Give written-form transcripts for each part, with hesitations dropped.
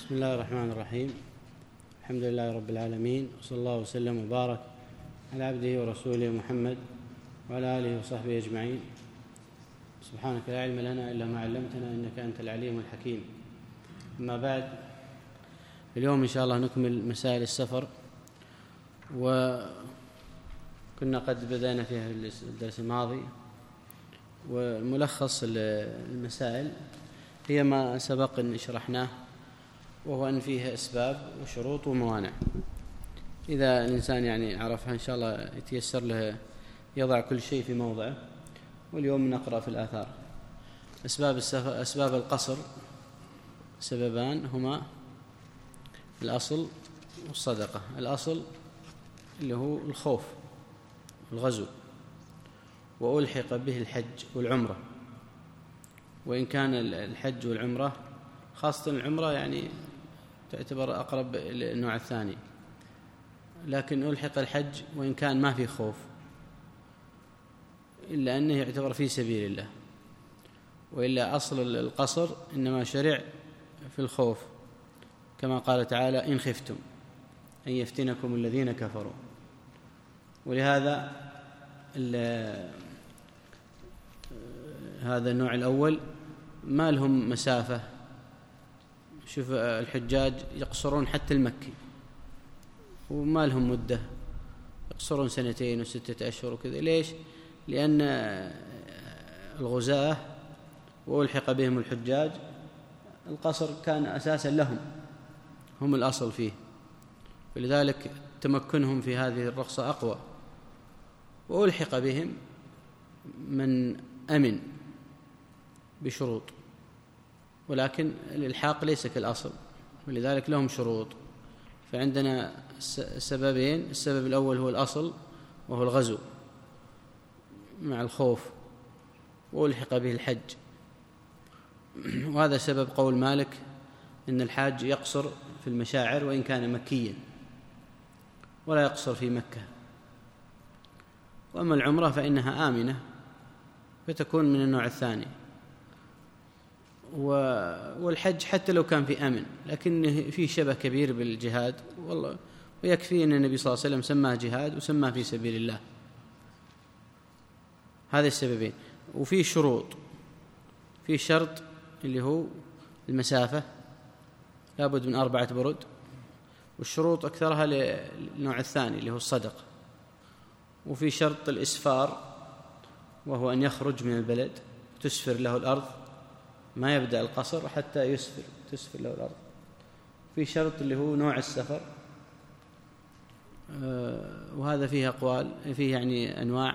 بسم الله الرحمن الرحيم. الحمد لله رب العالمين، وصلى الله وسلم وبارك على عبده ورسوله محمد وعلى آله وصحبه أجمعين. سبحانك لا علم لنا إلا ما علمتنا إنك أنت العليم الحكيم. أما بعد، اليوم إن شاء الله نكمل مسائل السفر، وكنا قد بدأنا فيها الدرس الماضي. والملخص المسائل هي ما سبق أن شرحناه، وهو أن فيها أسباب وشروط وموانع. إذا الإنسان عرفها إن شاء الله يتيسر له يضع كل شيء في موضعه. واليوم نقرأ في الآثار. أسباب القصر سببان هما الأصل والصدقة. الأصل اللي هو الخوف والغزو، وألحق به الحج والعمرة، وإن كان الحج والعمرة خاصة العمرة تعتبر أقرب للنوع الثاني، لكن ألحق الحج وإن كان ما في خوف، إلا أنه يعتبر في سبيل الله. وإلا أصل القصر إنما شرع في الخوف، كما قال تعالى: إن خفتم أن يفتنكم الذين كفروا. ولهذا هذا النوع الأول ما لهم مسافة. شوف الحجاج يقصرون حتى المكي، وما لهم مدة، يقصرون 2 و6 أشهر وكذا. ليش؟ لأن الغزاة وألحق بهم الحجاج القصر كان أساسا لهم، هم الأصل فيه، فلذلك تمكنهم في هذه الرخصة أقوى. وألحق بهم من أمن بشروط، ولكن الإلحاق ليس كالأصل، ولذلك لهم شروط. فعندنا سببين: السبب الأول هو الأصل وهو الغزو مع الخوف، وألحق به الحج. وهذا سبب قول مالك إن الحاج يقصر في المشاعر وإن كان مكيا، ولا يقصر في مكة. وأما العمرة فإنها آمنة، فتكون من النوع الثاني. والحج حتى لو كان في أمن، لكن في شبه كبير بالجهاد، والله ويكفي أن النبي صلى الله عليه وسلم سماه جهاد وسماه في سبيل الله. هذه السببين. وفي شروط، في شرط اللي هو المسافة، لابد من 4 برد. والشروط أكثرها للنوع الثاني اللي هو الصدقة. وفي شرط الإسفار، وهو أن يخرج من البلد تسفر له الأرض، ما يبدأ القصر حتى تسفر له الأرض. في شرط اللي هو نوع السفر، وهذا فيه أقوال، فيه أنواع.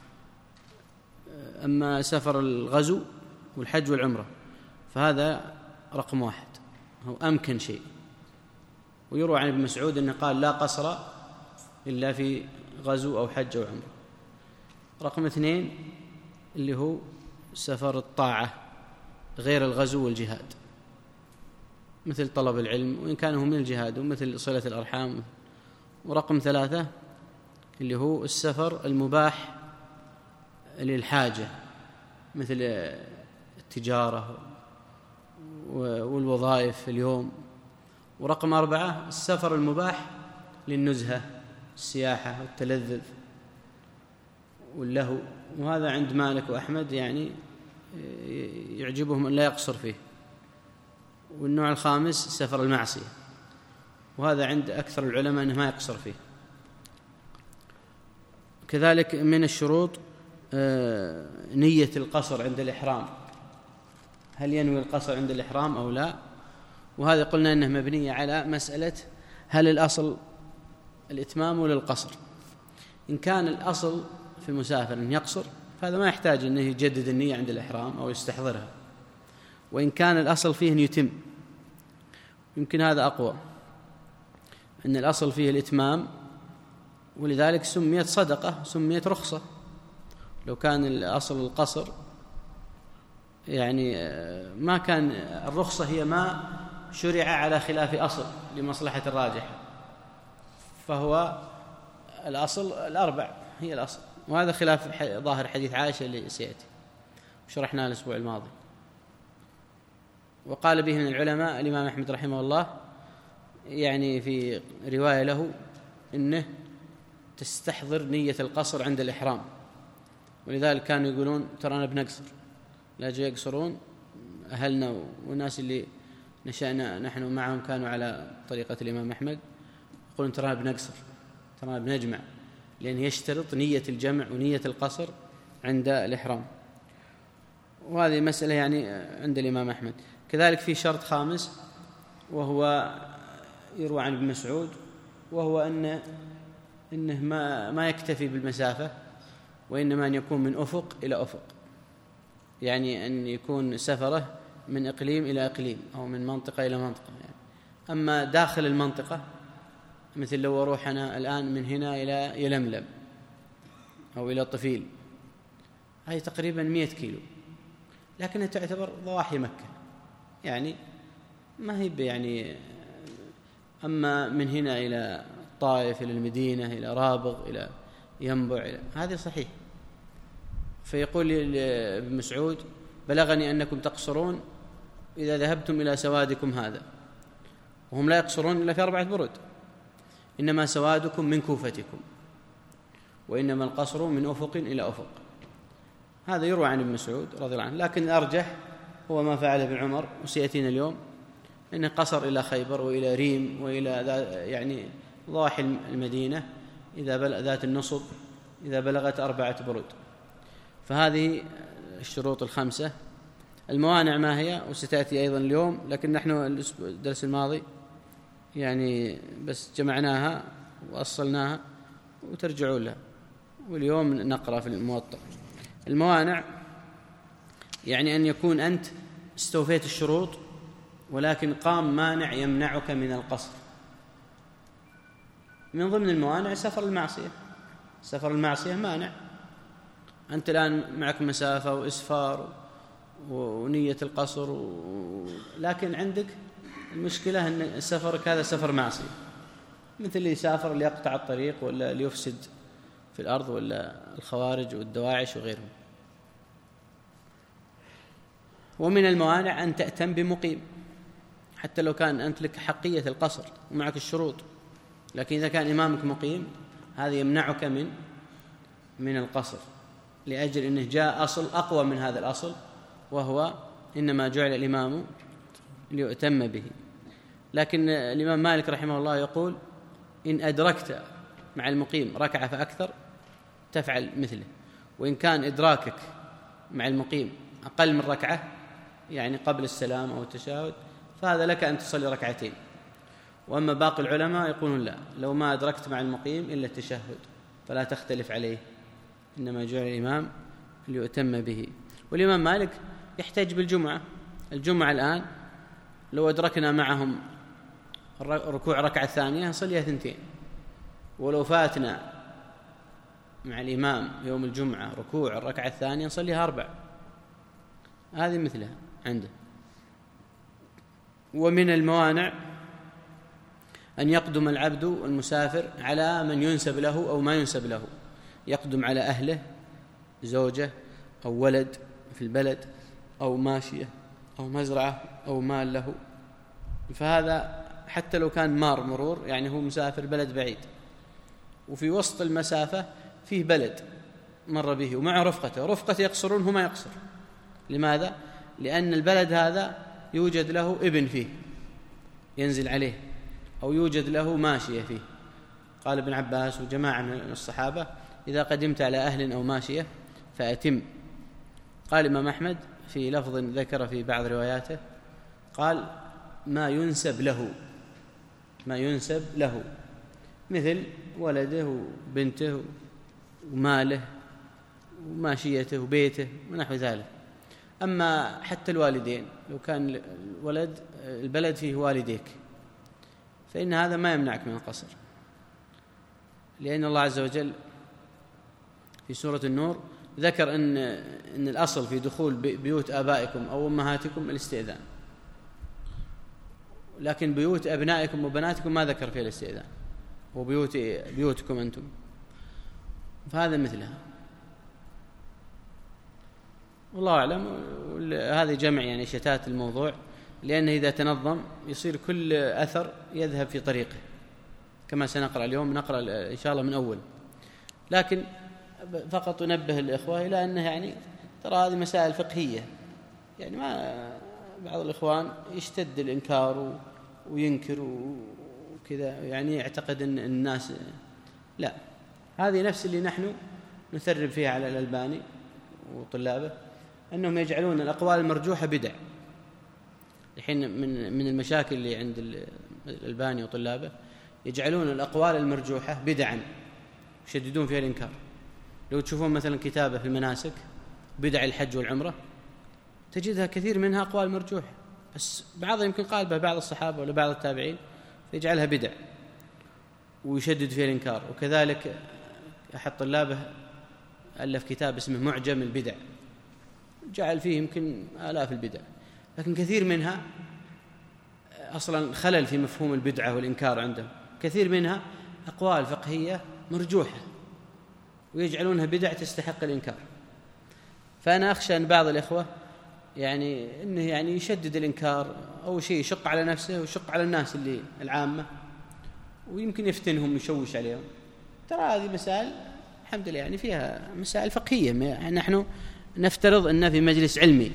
أما سفر الغزو والحج والعمرة فهذا رقم 1، هو أمكن شيء. ويروى عن ابن مسعود أنه قال: لا قصر إلا في غزو أو حج أو عمرة. رقم 2 اللي هو سفر الطاعة غير الغزو والجهاد، مثل طلب العلم وإن كان هو من الجهاد، ومثل صلة الأرحام. ورقم 3 اللي هو السفر المباح للحاجة، مثل التجارة والوظائف اليوم. ورقم 4 السفر المباح للنزهة، السياحة والتلذذ واللهو. وهذا عند مالك وأحمد يعجبهم أن لا يقصر فيه. والنوع الخامس سفر المعصية، وهذا عند أكثر العلماء أنه ما يقصر فيه. كذلك من الشروط نية القصر عند الإحرام، هل ينوي القصر عند الإحرام أو لا؟ وهذا قلنا أنه مبنية على مسألة هل الأصل الإتمام ولا القصر. إن كان الأصل في المسافر أن يقصر، فهذا ما يحتاج أنه يجدد النية عند الإحرام أو يستحضرها. وإن كان الأصل فيه أن يتم، يمكن هذا أقوى، أن الأصل فيه الإتمام، ولذلك سميت صدقة، سميت رخصة. لو كان الأصل القصر ما كان الرخصة هي ما شرع على خلاف أصل لمصلحة الراجح، فهو الأصل 4 هي الأصل. وهذا خلاف ظاهر حديث عائشة اللي سيأتي وشرحناه الأسبوع الماضي. وقال به من العلماء الإمام أحمد رحمه الله، يعني في رواية له إنه تستحضر نية القصر عند الإحرام، ولذلك كانوا يقولون ترانا بنقصر، لا جاء يقصرون أهلنا والناس اللي نشأنا نحن معهم كانوا على طريقة الإمام أحمد، يقولون ترانا بنقصر، ترانا بنجمع، لأنه يشترط نية الجمع ونية القصر عند الإحرام. وهذه مسألة يعني عند الإمام أحمد. كذلك في شرط خامس وهو يروى عن ابن مسعود، وهو إنه ما يكتفي بالمسافة، وإنما أن يكون من أفق إلى أفق، يعني أن يكون سفره من إقليم إلى إقليم أو من منطقة إلى منطقة يعني. أما داخل المنطقة مثل لو أروح أنا الآن من هنا إلى يلملم أو إلى طفيل، هذه تقريبا 100 كيلو، لكنها تعتبر ضواحي مكة، يعني ما هي يعني. أما من هنا إلى الطائف إلى المدينة إلى رابغ إلى ينبع هذه صحيح. فيقول ابن مسعود بلغني أنكم تقصرون إذا ذهبتم إلى سوادكم هذا، وهم لا يقصرون إلا في 4 برد، إنما سوادكم من كوفتكم، وإنما القصر من أفق إلى أفق. هذا يروى عن ابن مسعود رضي الله عنه، لكن الأرجح هو ما فعله ابن عمر وسيأتينا اليوم، إنه قصر إلى خيبر وإلى ريم وإلى يعني ضواحي المدينة إذا ذات النصب إذا بلغت 4 برد. فهذه الشروط 5. الموانع ما هي؟ وستأتي أيضا اليوم، لكن نحن الدرس الماضي يعني بس جمعناها وأصلناها وترجعوا لها، واليوم نقرأ في الموطأ. الموانع يعني أن يكون أنت استوفيت الشروط ولكن قام مانع يمنعك من القصر. من ضمن الموانع سفر المعصية. سفر المعصية مانع، أنت الآن معك مسافة وإسفار ونية القصر لكن عندك المشكلة أن سفرك هذا سفر معصية، مثل اللي يسافر اللي يقطع الطريق ولا اللي يفسد في الأرض ولا الخوارج والدواعش وغيرهم. ومن الموانع أن تأتم بمقيم، حتى لو كان أنت لك حقية القصر ومعك الشروط، لكن إذا كان إمامك مقيم هذا يمنعك من القصر، لأجل أنه جاء أصل أقوى من هذا الأصل، وهو إنما جعل الإمام ليؤتم به. لكن الإمام مالك رحمه الله يقول إن أدركت مع المقيم ركعة فأكثر تفعل مثله، وإن كان إدراكك مع المقيم أقل من ركعة يعني قبل السلام أو التشهد فهذا لك أن تصلي 2 ركعتين. وأما باقي العلماء يقولون لا، لو ما أدركت مع المقيم إلا التشهد فلا تختلف عليه، إنما جعل الإمام ليؤتم به. والإمام مالك يحتج بالجمعة. الجمعة الآن لو أدركنا معهم ركوع 2 ركعة نصليها 2، ولو فاتنا مع الإمام يوم الجمعة ركوع 2 ركعة نصليها 4. هذه مثلها عنده. ومن الموانع أن يقدم العبد المسافر على من ينسب له أو ما ينسب له، يقدم على أهله، زوجة أو ولد في البلد أو ماشية أو مزرعة أو مال له، فهذا حتى لو كان مرور يعني هو مسافر بلد بعيد وفي وسط المسافة فيه بلد مر به ومع رفقته يقصرون هما يقصر. لماذا؟ لأن البلد هذا يوجد له ابن فيه ينزل عليه أو يوجد له ماشية فيه. قال ابن عباس وجماعة من الصحابة إذا قدمت على أهل أو ماشية فأتم. قال الإمام أحمد في لفظ ذكر في بعض رواياته قال ما ينسب له مثل ولده وبنته وماله وماشيته وبيته ونحو ذلك. أما حتى الوالدين لو كان البلد فيه والديك فإن هذا ما يمنعك من القصر، لأن الله عز وجل في سورة النور ذكر أن الأصل في دخول بيوت آبائكم أو أمهاتكم الاستئذان، لكن بيوت أبنائكم وبناتكم ما ذكر فيها الاستئذان، وبيوتكم أنتم، فهذا مثلها والله أعلم. هذه جمع يعني شتات الموضوع لأنه إذا تنظم يصير كل أثر يذهب في طريقه، كما سنقرأ اليوم، نقرأ إن شاء الله من أول. لكن فقط أنبه الإخوة إلى أنه يعني ترى هذه مسائل فقهية، يعني ما بعض الإخوان يشتد الإنكار وينكر وكذا، يعني يعتقد أن الناس لا، هذه نفس اللي نحن نثرب فيها على الألباني وطلابه، أنهم يجعلون الأقوال المرجوحة بدع. الحين من المشاكل اللي عند الألباني وطلابه يجعلون الأقوال المرجوحة بدعا، يشددون فيها الإنكار. لو تشوفون مثلا كتابه في المناسك بدع الحج والعمرة تجدها كثير منها أقوال مرجوحة، بس بعضها يمكن قال به بعض الصحابة ولا بعض التابعين فيجعلها بدع ويشدد فيها الإنكار. وكذلك أحد طلابه ألف كتاب اسمه معجم البدع، جعل فيه يمكن آلاف البدع، لكن كثير منها أصلا خلل في مفهوم البدعة والإنكار عندهم، كثير منها أقوال فقهية مرجوحة ويجعلونها بدع تستحق الإنكار. فأنا أخشى أن بعض الإخوة يعني إنه يعني يشدد الإنكار أو شيء يشق على نفسه ويشق على الناس اللي العامة، ويمكن يفتنهم ويشوش عليهم. ترى هذه مسائل الحمد لله يعني فيها مسائل فقهية، يعني نحن نفترض أننا في مجلس علمي،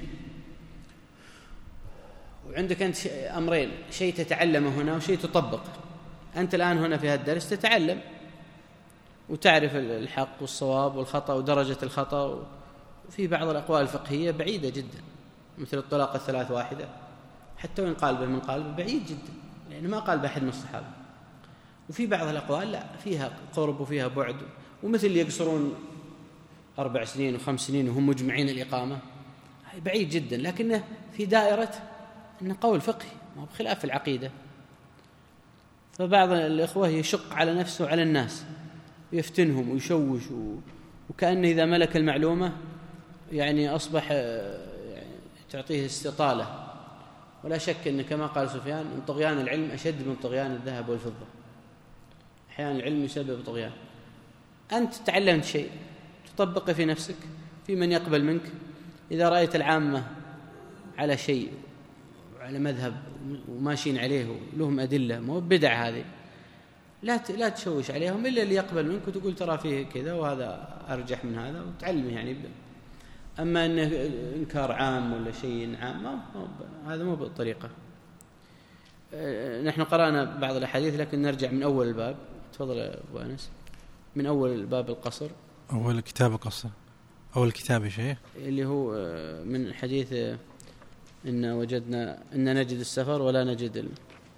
وعندك أنت أمرين، شيء تتعلمه هنا وشيء تطبق. أنت الآن هنا في هذا الدرس تتعلم وتعرف الحق والصواب والخطأ ودرجة الخطأ، وفي بعض الأقوال الفقهية بعيدة جدا، مثل الطلاق الثلاث واحدة، حتى وإن قال به من قال بعيد جدا لأنه ما قال بأحد من الصحابة. وفي بعض الأقوال لا، فيها قرب وفيها بعد، ومثل يقصرون 4 سنين و5 سنين وهم مجمعين الإقامة، بعيد جدا، لكنه في دائرة أنه قول فقهي ما هو بخلاف العقيدة. فبعض الإخوة يشق على نفسه وعلى الناس ويفتنهم ويشوش، وكأنه إذا ملك المعلومة يعني أصبح يعني تعطيه استطالة. ولا شك أن كما قال سفيان أن طغيان العلم أشد من طغيان الذهب والفضة، أحيانا العلم يسبب طغيان. أنت تعلمت شيء تطبقه في نفسك، في من يقبل منك. إذا رأيت العامة على شيء وعلى مذهب وماشيين عليه ولهم أدلة مو بدع، هذه لا تشوش عليهم إلا اللي يقبل منك وتقول ترى فيه كذا وهذا أرجح من هذا وتعلمه يعني. أما أنه إنكار عام ولا شيء عام هذا مو بالطريقة. نحن قرأنا بعض الأحاديث لكن نرجع من أول الباب. تفضل يا أبو أنس، من أول باب القصر، أول كتاب القصر، أول كتاب يا شيخ، اللي هو من حديث إن نجد السفر ولا نجد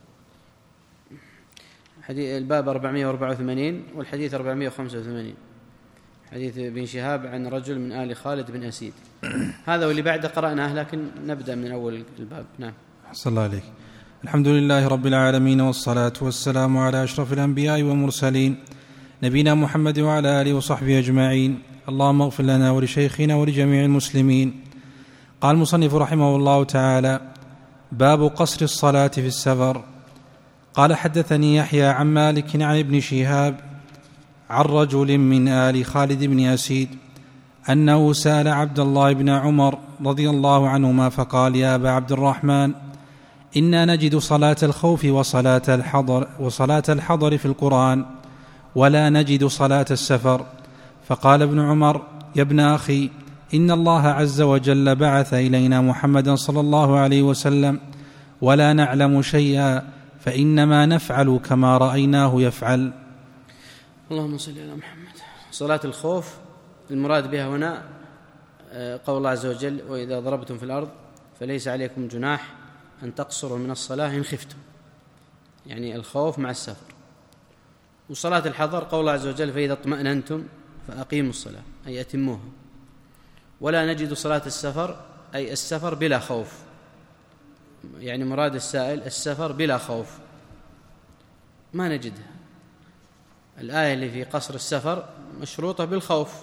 حديث الباب 484 والحديث 485، حديث بن شهاب عن رجل من آل خالد بن أسيد. هذا واللي بعده قرأناه، لكن نبدأ من أول الباب. نعم. أحسن الله عليك. الحمد لله رب العالمين، والصلاة والسلام على أشرف الأنبياء والمرسلين، نبينا محمد وعلى آله وصحبه أجمعين. اللهم اغفر لنا ولشيخنا ولجميع المسلمين. قال المصنف رحمه الله تعالى: باب قصر الصلاة في السفر. قال: حدثني يحيى عن مالك عن ابن شهاب عن رجل من آل خالد بن أسيد أنه سأل عبد الله بن عمر رضي الله عنهما فقال: يا أبا عبد الرحمن، إنا نجد صلاة الخوف وصلاة الحضر في القرآن، ولا نجد صلاة السفر. فقال ابن عمر: يا ابن أخي، إن الله عز وجل بعث إلينا محمدا صلى الله عليه وسلم ولا نعلم شيئا، فإنما نفعل كما رأيناه يفعل. اللهم صل على محمد. صلاة الخوف المراد بها هنا قول الله عز وجل: وإذا ضربتم في الأرض فليس عليكم جناح أن تقصروا من الصلاة إن خفتم، يعني الخوف مع السفر. وصلاة الحضر قول الله عز وجل: فإذا اطمأننتم فأقيموا الصلاة، أي أتموها. ولا نجد صلاة السفر أي السفر بلا خوف، يعني مراد السائل السفر بلا خوف، ما نجدها. الآية اللي في قصر السفر مشروطة بالخوف،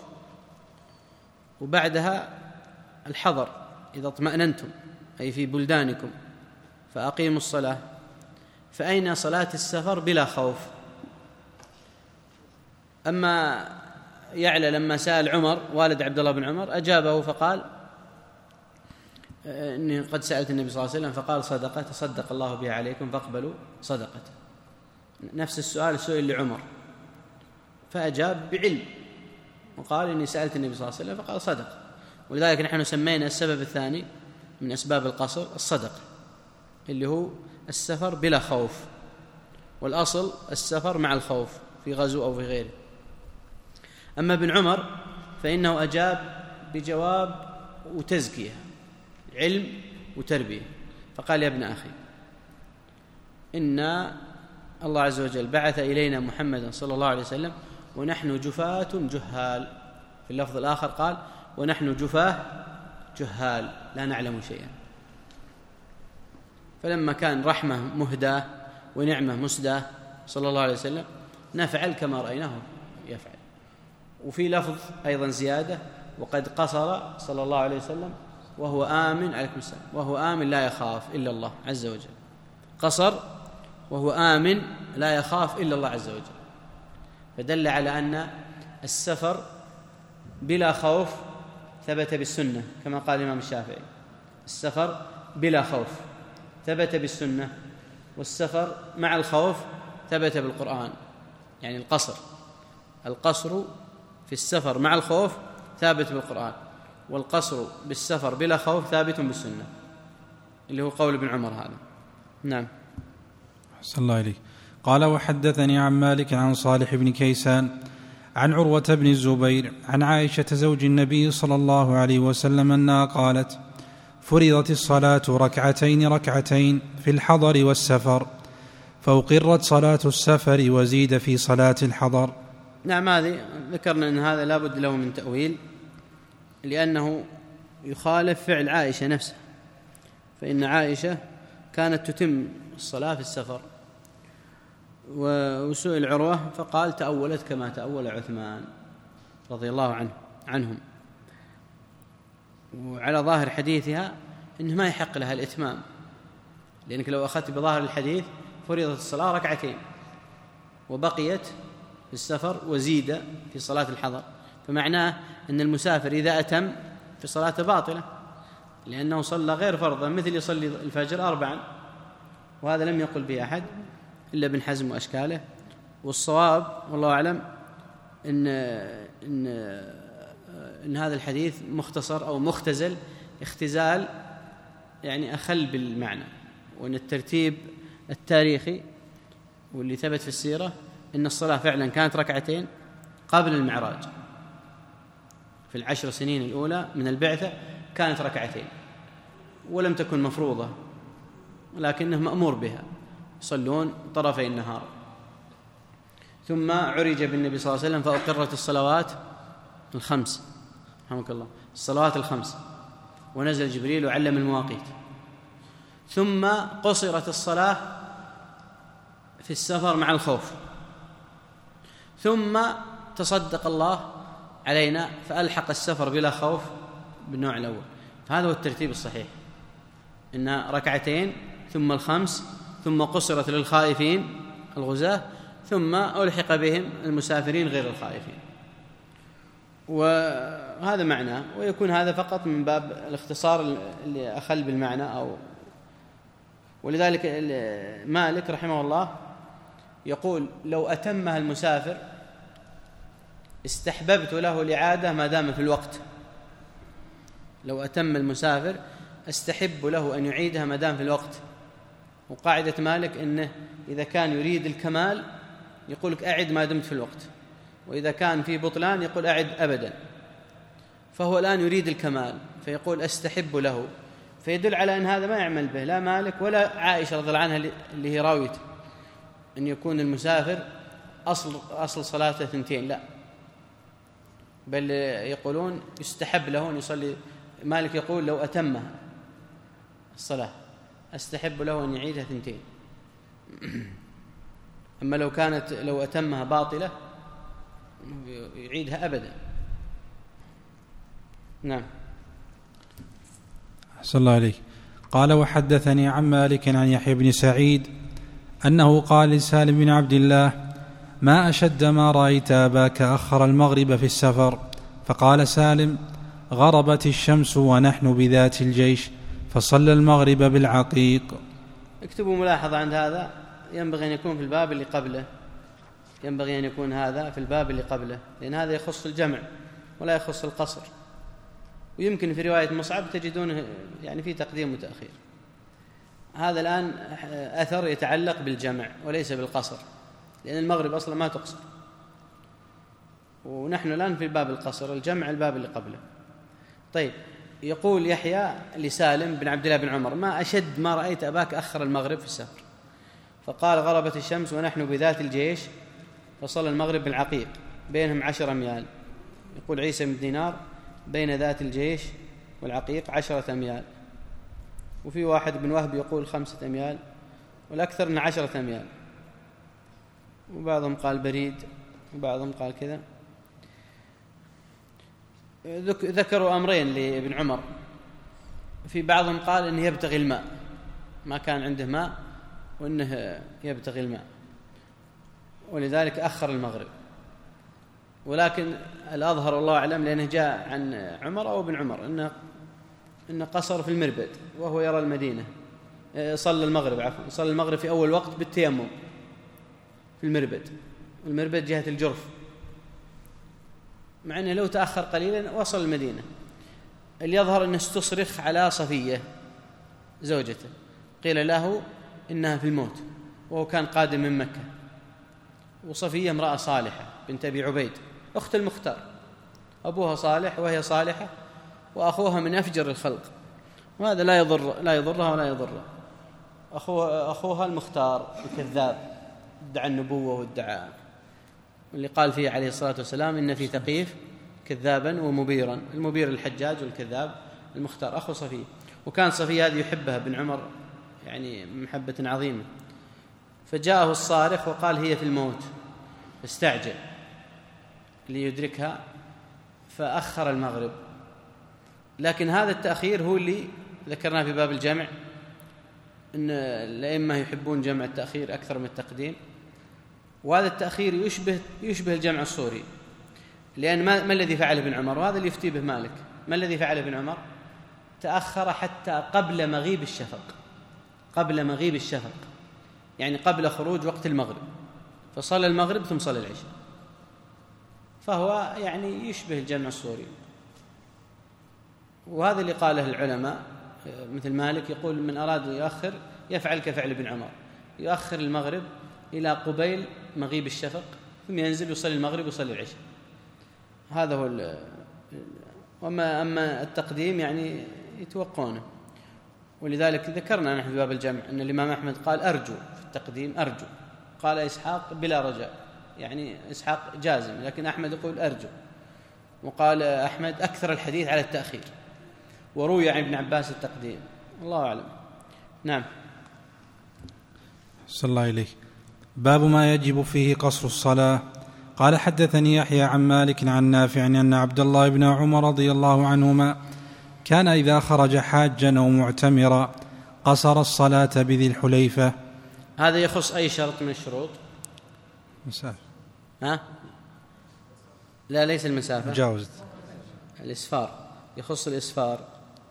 وبعدها الحضر إذا اطمأننتم أي في بلدانكم فأقيموا الصلاة. فأين صلاة السفر بلا خوف؟ أما يعلى لما سأل عمر والد عبد الله بن عمر أجابه فقال: إني قد سألت النبي صلى الله عليه وسلم فقال صدقة تصدق الله بها عليكم فاقبلوا صدقته. نفس السؤال سئل لعمر فأجاب بعلم وقال إني سألت النبي صلى الله عليه وسلم فقال صدق. ولذلك نحن سمينا السبب الثاني من أسباب القصر الصدقة اللي هو السفر بلا خوف، والأصل السفر مع الخوف في غزو أو في غيره. أما ابن عمر فإنه أجاب بجواب وتزكية، علم وتربية، فقال: يا ابن أخي، إن الله عز وجل بعث إلينا محمدا صلى الله عليه وسلم ونحن جفاة جهال. في اللفظ الآخر قال: ونحن جفاة جهال لا نعلم شيئا. فلما كان رحمة مهداة ونعمة مسداة صلى الله عليه وسلم نفعل كما رأيناه يفعل. وفي لفظ أيضا زيادة: وقد قصر صلى الله عليه وسلم وهو آمن، عليكم السلام، وهو آمن لا يخاف إلا الله عز وجل. قصر وهو آمن لا يخاف إلا الله عز وجل، فدل على أن السفر بلا خوف ثبت بالسنة كما قال الإمام الشافعي. السفر بلا خوف ثبت بالسنة، والسفر مع الخوف ثبت بالقرآن. يعني القصر في السفر مع الخوف ثابت بالقرآن، والقصر بالسفر بلا خوف ثابت بالسنة، اللي هو قول ابن عمر هذا. نعم. أحسن الله إليك. قال: وحدثني عن مالك عن صالح بن كيسان عن عروة بن الزبير عن عائشة زوج النبي صلى الله عليه وسلم أنها قالت: فرضت الصلاة ركعتين في الحضر والسفر، فأقرت صلاة السفر وزيد في صلاة الحضر. نعم، هذه ذكرنا أن هذا لا بد له من تأويل، لأنه يخالف فعل عائشة نفسه، فإن عائشة كانت تتم الصلاة في السفر، وسئل عروة فقال: تأولت كما تأول عثمان رضي الله عنهم. وعلى ظاهر حديثها إنه ما يحق لها الإتمام، لأنك لو أخذت بظاهر الحديث فرضت الصلاة ركعتين وبقيت في السفر وزيد في صلاة الحضر، فمعناه أن المسافر إذا أتم في صلاة باطلة، لأنه صلى غير فرضا، مثل يصلي الفجر 4، وهذا لم يقل به أحد إلا ابن حزم وأشكاله. والصواب والله أعلم إن هذا الحديث مختصر أو مختزل اختزال يعني أخل بالمعنى، وأن الترتيب التاريخي واللي ثبت في السيرة إن الصلاة فعلا كانت ركعتين قبل المعراج. في 10 سنين الأولى من البعثة كانت ركعتين، ولم تكن مفروضة، لكنه مأمور بها، يصلون طرفي النهار. ثم عرج بالنبي صلى الله عليه وسلم فأقرت الصلوات الخمس، رحمك الله، الصلوات الخمس، ونزل جبريل وعلم المواقيت. ثم قصرت الصلاة في السفر مع الخوف، ثم تصدق الله علينا فألحق السفر بلا خوف بالنوع الأول. فهذا هو الترتيب الصحيح، إن ركعتين ثم الخمس، ثم قصرت للخائفين الغزاة، ثم ألحق بهم المسافرين غير الخائفين. وهذا معناه، ويكون هذا فقط من باب الاختصار اللي أخل بالمعنى. ولذلك مالك رحمه الله يقول: لو أتمها المسافر استحببت له الإعادة ما دام في الوقت. لو أتم المسافر استحب له أن يعيدها ما دام في الوقت. وقاعدة مالك إنه إذا كان يريد الكمال يقول لك أعد ما دمت في الوقت، وإذا كان في بطلان يقول أعد أبدا. فهو الآن يريد الكمال فيقول أستحب له، فيدل على أن هذا ما يعمل به لا مالك ولا عائشة رضي الله عنها اللي هي راويته، أن يكون المسافر أصل صلاته 2، لا، بل يقولون يستحب له أن يصلي. مالك يقول: لو أتمها الصلاة أستحب له أن يعيدها 2. أما لو أتمها باطلة يعيدها أبدا. نعم. أحسن الله عليك. قال: وحدثني عن مالك عن يحيى بن سعيد أنه قال لسالم بن عبد الله: ما أشد ما رأيت أباك أخر المغرب في السفر. فقال سالم: غربت الشمس ونحن بذات الجيش، فصلى المغرب بالعقيق. اكتبوا ملاحظة عند هذا، ينبغي أن يكون في الباب اللي قبله، ينبغي أن يكون هذا في الباب اللي قبله، لأن هذا يخص الجمع ولا يخص القصر. ويمكن في رواية مصعب تجدونه يعني في تقديم وتأخير. هذا الآن أثر يتعلق بالجمع وليس بالقصر، لأن المغرب أصلا ما تقصر، ونحن الآن في باب القصر، الجمع الباب اللي قبله. طيب، يقول يحيى لسالم بن عبد الله بن عمر: ما أشد ما رأيت أباك أخر المغرب في السفر. فقال: غربت الشمس ونحن بذات الجيش فصلى المغرب بالعقيق بينهم 10 أميال. يقول عيسى بن دينار: بين ذات الجيش والعقيق 10 أميال. وفي واحد بن وهب يقول 5 أميال، والأكثر من 10 أميال، وبعضهم قال بريد وبعضهم قال كذا. ذكروا أمرين لابن عمر، في بعضهم قال إنه يبتغي الماء، ما كان عنده ماء وإنه يبتغي الماء، ولذلك أخر المغرب. ولكن الأظهر والله أعلم، لأنه جاء عن عمر أو ابن عمر إنه قصر في المربد وهو يرى المدينة، صلى المغرب في أول وقت بالتيمم في المربد، والمربد جهة الجرف، مع أنه لو تأخر قليلا وصل المدينة. اللي يظهر أنه استصرخ على صفية زوجته، قيل له إنها في الموت، وهو كان قادم من مكة، وصفية امرأة صالحة بنت أبي عبيد أخت المختار، أبوها صالح وهي صالحة، وأخوها من أفجر الخلق، وهذا لا يضرها ولا يضره. أخوها المختار الكذاب، ادعى النبوة وادعى، اللي قال فيه عليه الصلاة والسلام: إن في ثقيف كذابا ومبيرا، المبير الحجاج والكذاب المختار أخو صفية. وكان صفية هذه يحبها ابن عمر يعني محبة عظيمة، فجاءه الصارخ وقال هي في الموت، استعجل ليدركها فأخر المغرب. لكن هذا التأخير هو اللي ذكرناه في باب الجمع، إن الأئمة يحبون جمع التأخير أكثر من التقديم، وهذا التأخير يشبه الجمع الصوري. لأن ما الذي فعله ابن عمر، وهذا اللي يفتي به مالك، ما الذي فعله ابن عمر؟ تأخر حتى قبل مغيب الشفق، يعني قبل خروج وقت المغرب، فصلى المغرب ثم صلى العشاء، فهو يعني يشبه الجمع الصوري. وهذا اللي قاله العلماء مثل مالك، يقول من أراد يؤخر يفعل كفعل ابن عمر، يؤخر المغرب إلى قبيل مغيب الشفق، ثم ينزل يصلي المغرب ويصلي العشاء. هذا هو أما التقديم يعني يتوقونه. ولذلك ذكرنا نحن في باب الجمع أن الإمام أحمد قال أرجو في التقديم، أرجو. قال إسحاق بلا رجاء، يعني إسحاق جازم، لكن أحمد يقول أرجو. وقال أحمد أكثر الحديث على التأخير، وروي عن ابن عباس التقديم، الله أعلم. نعم. صلى الله عليه. باب ما يجب فيه قصر الصلاة. قال: حدثني يحيى عن مالك عن نافع أن عبد الله بن عمر رضي الله عنهما كان إذا خرج حاجا أو معتمرا قصر الصلاة بذي الحليفة. هذا يخص أي شرط من الشروط؟ مسافة. لا، ليس المسافة، جاوزت الإسفار، يخص الإسفار.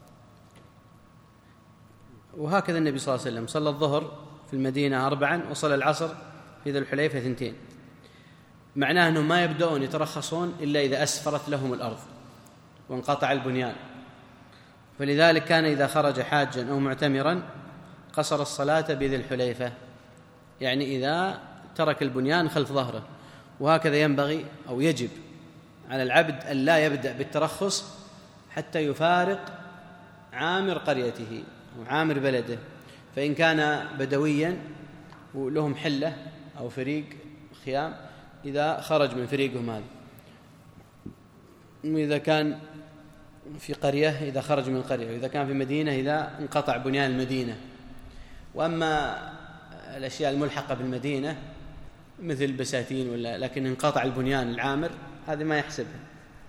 وهكذا النبي صلى الله عليه وسلم صلى الظهر في المدينة 4 وصلى العصر في ذي الحليفة 2. معناه أنهم ما يبدأون يترخصون إلا إذا أسفرت لهم الأرض وانقطع البنيان. فلذلك كان إذا خرج حاجا أو معتمرا قصر الصلاة بذي الحليفة، يعني إذا ترك البنيان خلف ظهره. وهكذا ينبغي أو يجب على العبد أن لا يبدأ بالترخص حتى يفارق عامر قريته وعامر بلده، فإن كان بدويا ولهم حلة أو فريق خيام إذا خرج من فريقهم هذا، وإذا كان في قرية إذا خرج من القرية، وإذا كان في مدينة إذا انقطع بنيان المدينة. وأما الأشياء الملحقة بالمدينة مثل البساتين لكن انقطع البنيان العامر، هذه ما يحسبها.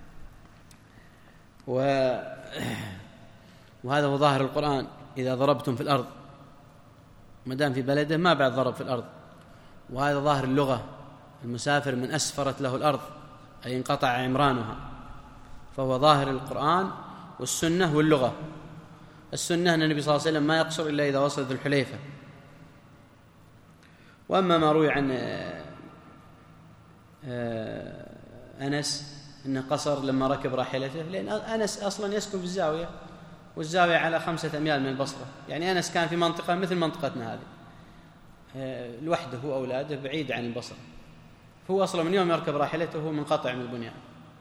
وهذا هو ظاهر القرآن: إذا ضربتم في الأرض، ما دام في بلده ما بعد ضرب في الأرض. وهذا ظاهر اللغة: المسافر من أسفرت له الأرض أي انقطع عمرانها، فهو ظاهر القرآن والسنة واللغة. السنة أن النبي صلى الله عليه وسلم ما يقصر إلا إذا وصل ذو الحليفة. وأما ما روي عن أنس أنه قصر لما ركب راحلته، لأن أنس أصلا يسكن في الزاوية، والزاوية على 5 أميال من البصرة، يعني أنس كان في منطقة مثل منطقتنا هذه لوحده هو أولاده بعيد عن البصرة، هو أصلا من يوم يركب راحلته هو منقطع من البنيان.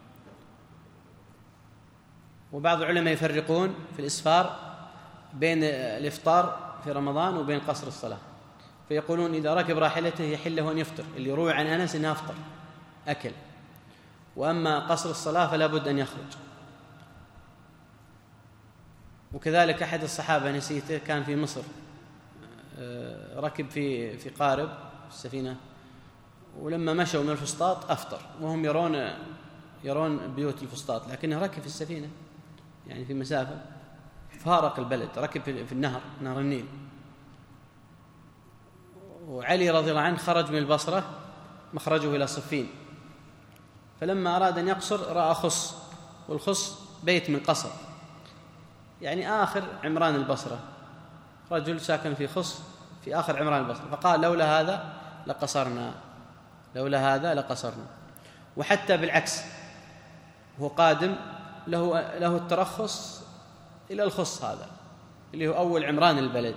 وبعض العلماء يفرقون في الإسفار بين الإفطار في رمضان وبين قصر الصلاة، فيقولون إذا ركب راحلته يحل له أن يفطر، اللي يروي عن أنس أنه أفطر أكل، وأما قصر الصلاة فلا بد أن يخرج. وكذلك أحد الصحابة نسيته كان في مصر، ركب في قارب السفينة، ولما مشوا من الفسطاط أفطر، وهم يرون بيوت الفسطاط، لكنه ركب في السفينة يعني في مسافة فارق البلد، ركب في النهر، نهر النيل. وعلي رضي الله عنه خرج من البصرة مخرجه إلى صفين، فلما أراد أن يقصر رأى خص، والخص بيت من قصر، يعني آخر عمران البصرة، رجل ساكن في خص في آخر عمران البصرة، فقال لولا هذا لقصرنا. وحتى بالعكس هو قادم له الترخص إلى الخص هذا اللي هو أول عمران البلد.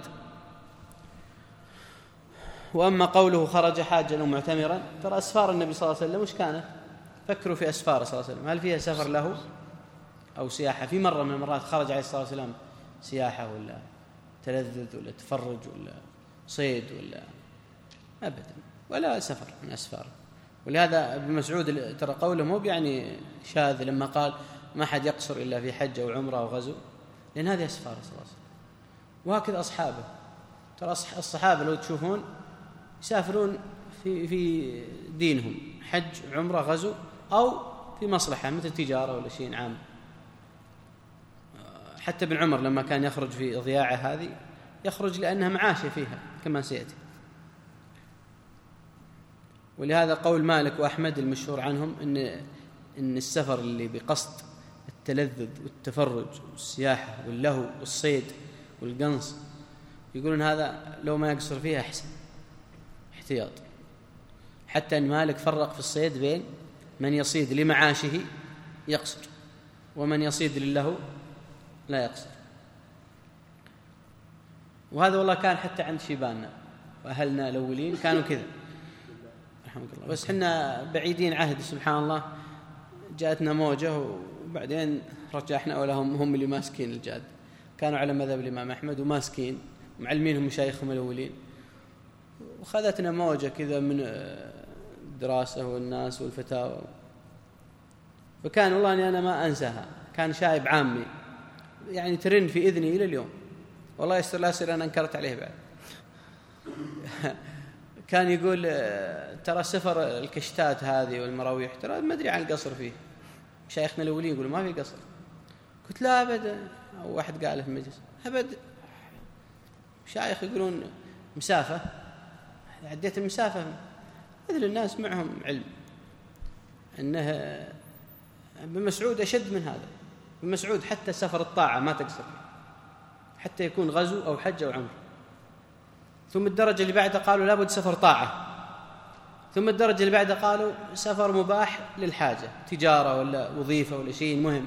وأما قوله خرج حاجا ومعتمرا، ترى أسفار النبي صلى الله عليه وسلم وش كانت؟ فكروا في أسفار صلى الله عليه وسلم، هل فيها سفر له أو سياحة؟ في مرة من المرات خرج عليه الصلاة والسلام سياحة ولا تلذذ ولا تفرج ولا صيد ولا أبدا، ولا سفر من أسفار. ولهذا ابن مسعود ترى قوله مو يعني شاذ لما قال ما حد يقصر إلا في حج أو عمرة أو غزو، لأن هذه أسفار صلى الله عليه وسلم. وهكذا أصحابه، ترى الصحابة لو تشوفون يسافرون في دينهم، حج عمرة غزو أو في مصلحة مثل تجارة ولا شيء عام. حتى ابن عمر لما كان يخرج في ضياعة هذه يخرج لأنها معاشة فيها كما سيأتي. ولهذا قول مالك وأحمد المشهور عنهم إن السفر اللي بقصد التلذذ والتفرج والسياحة واللهو والصيد والقنص، يقولون هذا لو ما يقصر فيها أحسن احتياط. حتى أن مالك فرق في الصيد بين من يصيد لمعاشه يقصر ومن يصيد للهو لا يقصر. وهذا والله كان حتى عند شيباننا وأهلنا الأولين كانوا كذا رحمك الله، بس حنا بعيدين عهد سبحان الله، جاءتنا موجة وبعدين رجعنا ولهم هم اللي ماسكين الجاد، كانوا على مذهب الإمام أحمد وماسكين معلمينهم مشايخهم الأولين، وخذتنا موجة كذا من الدراسة والناس والفتاوى. فكان والله أني أنا ما أنساها، كان شايب عامي يعني ترن في إذني إلى اليوم، والله يستر لا يصير أنا أنكرت عليه بعد. كان يقول ترى سفر الكشتات هذه والمراويح ترى ما أدري عن القصر فيه، شيخنا الأولين يقولوا ما في قصر. قلت لا أبدا، أو واحد قاله في المجلس أبدا، شيخ يقولون مسافة، عديت المسافة. مثل الناس معهم علم أنه ابن مسعود أشد من هذا. ابن مسعود حتى سفر الطاعة ما تقصر، حتى يكون غزو أو حج أو عمر. ثم الدرجة اللي بعدها قالوا لابد سفر طاعة، ثم الدرجة اللي بعدها قالوا سفر مباح للحاجة، تجارة ولا وظيفة ولا شيء مهم،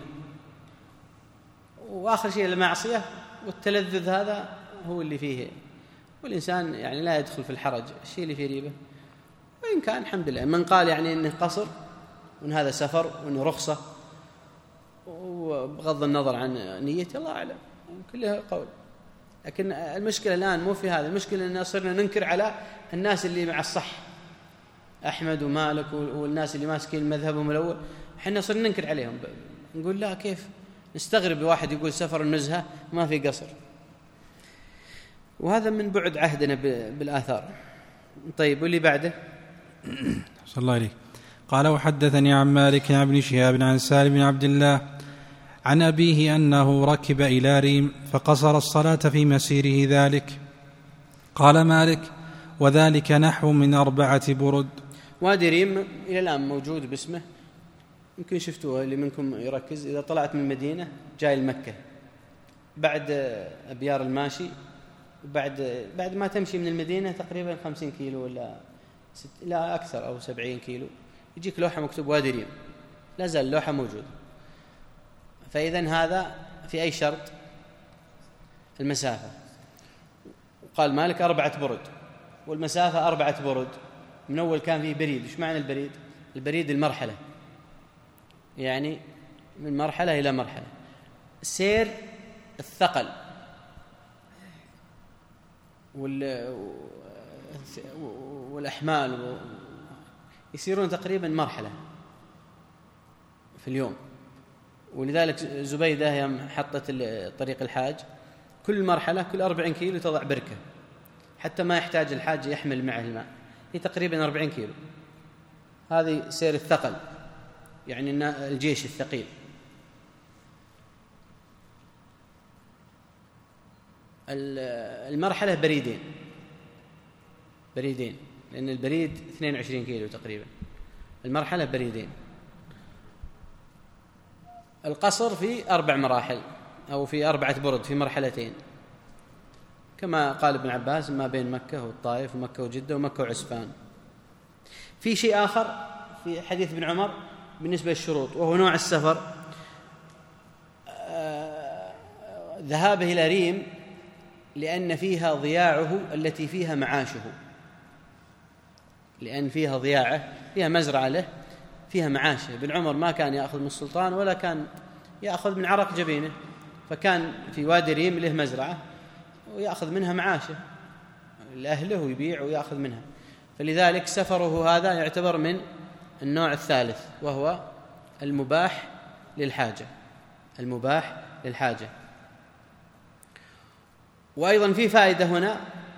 وآخر شيء المعصية والتلذذ هذا هو اللي فيه، والإنسان يعني لا يدخل في الحرج، الشيء اللي فيه ريبة. وإن كان الحمد لله من قال يعني إنه قصر وإن هذا سفر وإنه رخصة، وبغض النظر عن نيته الله أعلم، كلها قول. لكن المشكلة الآن مو في هذا، المشكلة أننا صرنا ننكر على الناس اللي مع الصح، أحمد ومالك والناس اللي ماسكين مذهبهم الأول، حنا صرنا ننكر عليهم، نقول لا كيف، نستغرب بواحد يقول سفر النزهة ما في قصر، وهذا من بعد عهدنا بالآثار. طيب واللي بعده صلى الله عليه. قال وحدثني عن مالك عن ابن شهاب عن سالم بن عبد الله عن أبيه أنه ركب إلى ريم فقصر الصلاة في مسيره ذلك. قال مالك وذلك نحو من 4 برد. وادي ريم إلى الآن موجود باسمه، يمكن شفتوها اللي منكم يركز، إذا طلعت من المدينة جاي المكة بعد أبيار الماشي، بعد ما تمشي من المدينة تقريبا 50 كيلو ولا لا أكثر أو 70 كيلو يجيك لوحة مكتوب وادي ريم، لا زال اللوحة موجودة. فإذن هذا في أي شرط؟ المسافة. وقال مالك 4 برد، والمسافة 4 برد. من أول كان فيه بريد. وش معنى البريد؟ البريد المرحلة، يعني من مرحلة إلى مرحلة. سير الثقل والأحمال يسيرون تقريبا مرحلة في اليوم. ولذلك زبيدة يوم حطت طريق الحاج كل مرحلة كل 40 كيلو تضع بركة، حتى ما يحتاج الحاج يحمل معه الماء. هي تقريبا 40 كيلو. هذه سير الثقل، يعني الجيش الثقيل. المرحلة بريدين، لأن البريد 22 كيلو تقريبا، المرحلة بريدين. القصر في 4 مراحل أو في 4 برد في مرحلتين، كما قال ابن عباس ما بين مكة والطائف ومكة وجدة ومكة وعسفان. في شيء آخر في حديث ابن عمر بالنسبة للشروط، وهو نوع السفر. ذهابه إلى ريم لأن فيها ضياعه التي فيها معاشه، لأن فيها ضياعه، فيها مزرعة له، فيها معاشه. ابن عمر ما كان يأخذ من السلطان ولا كان يأخذ من عرق جبينه، فكان في وادي ريم له مزرعة ويأخذ منها معاشه لأهله ويبيع ويأخذ منها. فلذلك سفره هذا يعتبر من النوع الثالث، وهو المباح للحاجة. وأيضا في فائدة هنا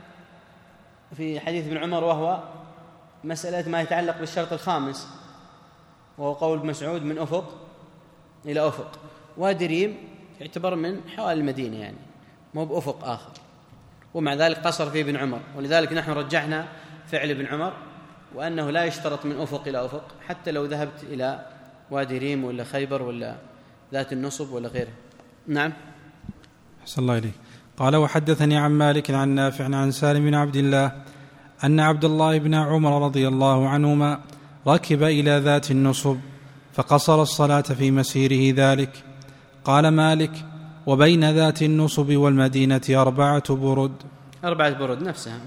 في حديث ابن عمر، وهو مسألة ما يتعلق بالشرط الخامس، وهو قول ابن مسعود من أفق إلى أفق. وادي ريم يعتبر من حوالي المدينة، يعني مو بأفق آخر، ومع ذلك قصر فيه ابن عمر. ولذلك نحن رجحنا فعل ابن عمر، وأنه لا يشترط من أفق إلى أفق، حتى لو ذهبت إلى وادي ريم ولا خيبر ولا ذات النصب ولا غيره. نعم. أحسن الله إليك. قال وحدثني عن مالك عن نافع عن سالم بن عبد الله أن عبد الله بن عمر رضي الله عنهما ركب إلى ذات النصب فقصر الصلاة في مسيره ذلك. قال مالك وبين ذات النصب والمدينة 4 برد. 4 برد نفسها،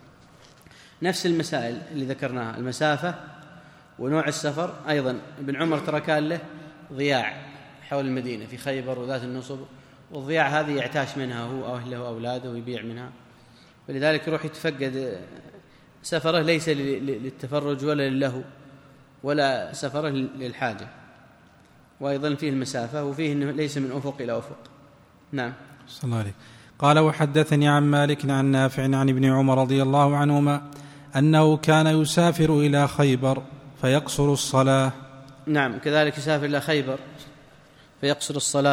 نفس المسائل اللي ذكرناها، المسافة ونوع السفر. أيضا ابن عمر ترى كان له ضياع حول المدينة في خيبر وذات النصب، والضياع هذه يعتاش منها هو أو أهله وأولاده ويبيع منها، ولذلك يروح يتفقد. سفره ليس للتفرج ولا لله، ولا سفره للحاجة. وأيضا فيه المسافة، وفيه أنه ليس من أفق إلى أفق. نعم. صلى الله عليه. قال وحدثني عن مالك عن نافع عن ابن عمر رضي الله عنهما أنه كان يسافر إلى خيبر فيقصر الصلاة. نعم، كذلك يسافر إلى خيبر فيقصر الصلاة.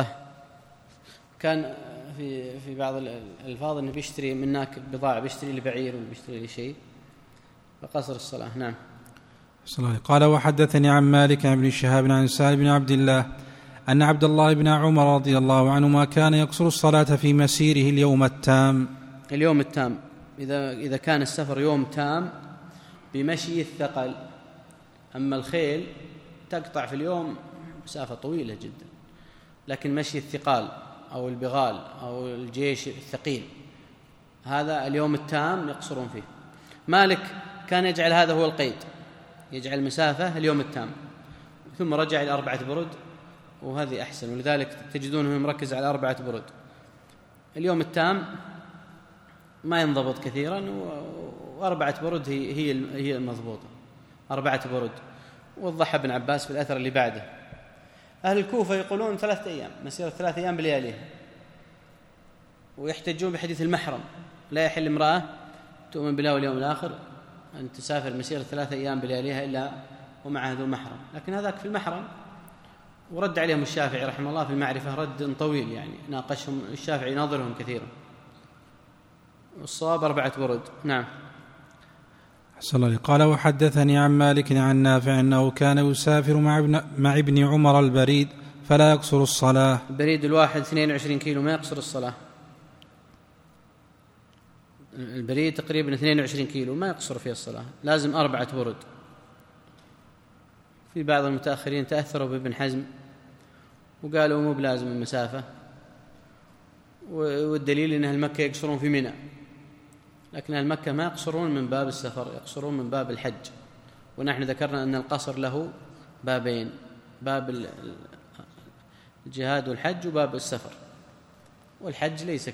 كان في بعض الألفاظ أنه بيشتري من هناك بضاعة، بيشتري لبعير ولا بيشتري لشيء، فقصر الصلاة. نعم. قال وحدثني عن مالك عن ابن شهاب عن سالم بن عبد الله أن عبد الله بن عمر رضي الله عنهما كان يقصر الصلاة في مسيره اليوم التام. اليوم التام إذا كان السفر يوم تام بمشي الثقل. أما الخيل تقطع في اليوم مسافة طويلة جدا، لكن مشي الثقال أو البغال أو الجيش الثقيل هذا اليوم التام يقصرون فيه. مالك كان يجعل هذا هو القيد، يجعل المسافة اليوم التام، ثم رجع إلى 4 برد، وهذه أحسن. ولذلك تجدونه مركز على 4 برد. اليوم التام ما ينضبط كثيرا، و4 برد هي المضبوطة، 4 برد. وضح ابن عباس في الأثر اللي بعده. أهل الكوفة يقولون 3 أيام، مسيرة 3 أيام بلياليها، ويحتجون بحديث المحرم: لا يحل امرأة تؤمن بالله واليوم الآخر أن تسافر مسيرة 3 أيام بلياليها إلا ومعها ذو محرم. لكن هذاك في المحرم. ورد عليهم الشافعي رحمه الله في المعرفة رد طويل، يعني ناقشهم الشافعي ناظرهم كثيرا. والصواب 4 برد. نعم. أحسن الله. قال وحدثني عن مالك عن نافع أنه كان يسافر مع ابن عمر البريد فلا يقصر الصلاة. البريد الواحد 22 كيلو ما يقصر الصلاة. البريد تقريبا 22 كيلو ما يقصر فيه الصلاة، لازم 4 برد. في بعض المتأخرين تأثروا بابن حزم وقالوا مو بلازم المسافة، والدليل أن أهل مكة يقصرون في منى، لكن أهل مكة ما يقصرون من باب السفر، يقصرون من باب الحج. ونحن ذكرنا أن القصر له بابين، باب الجهاد والحج وباب السفر. والحج ليس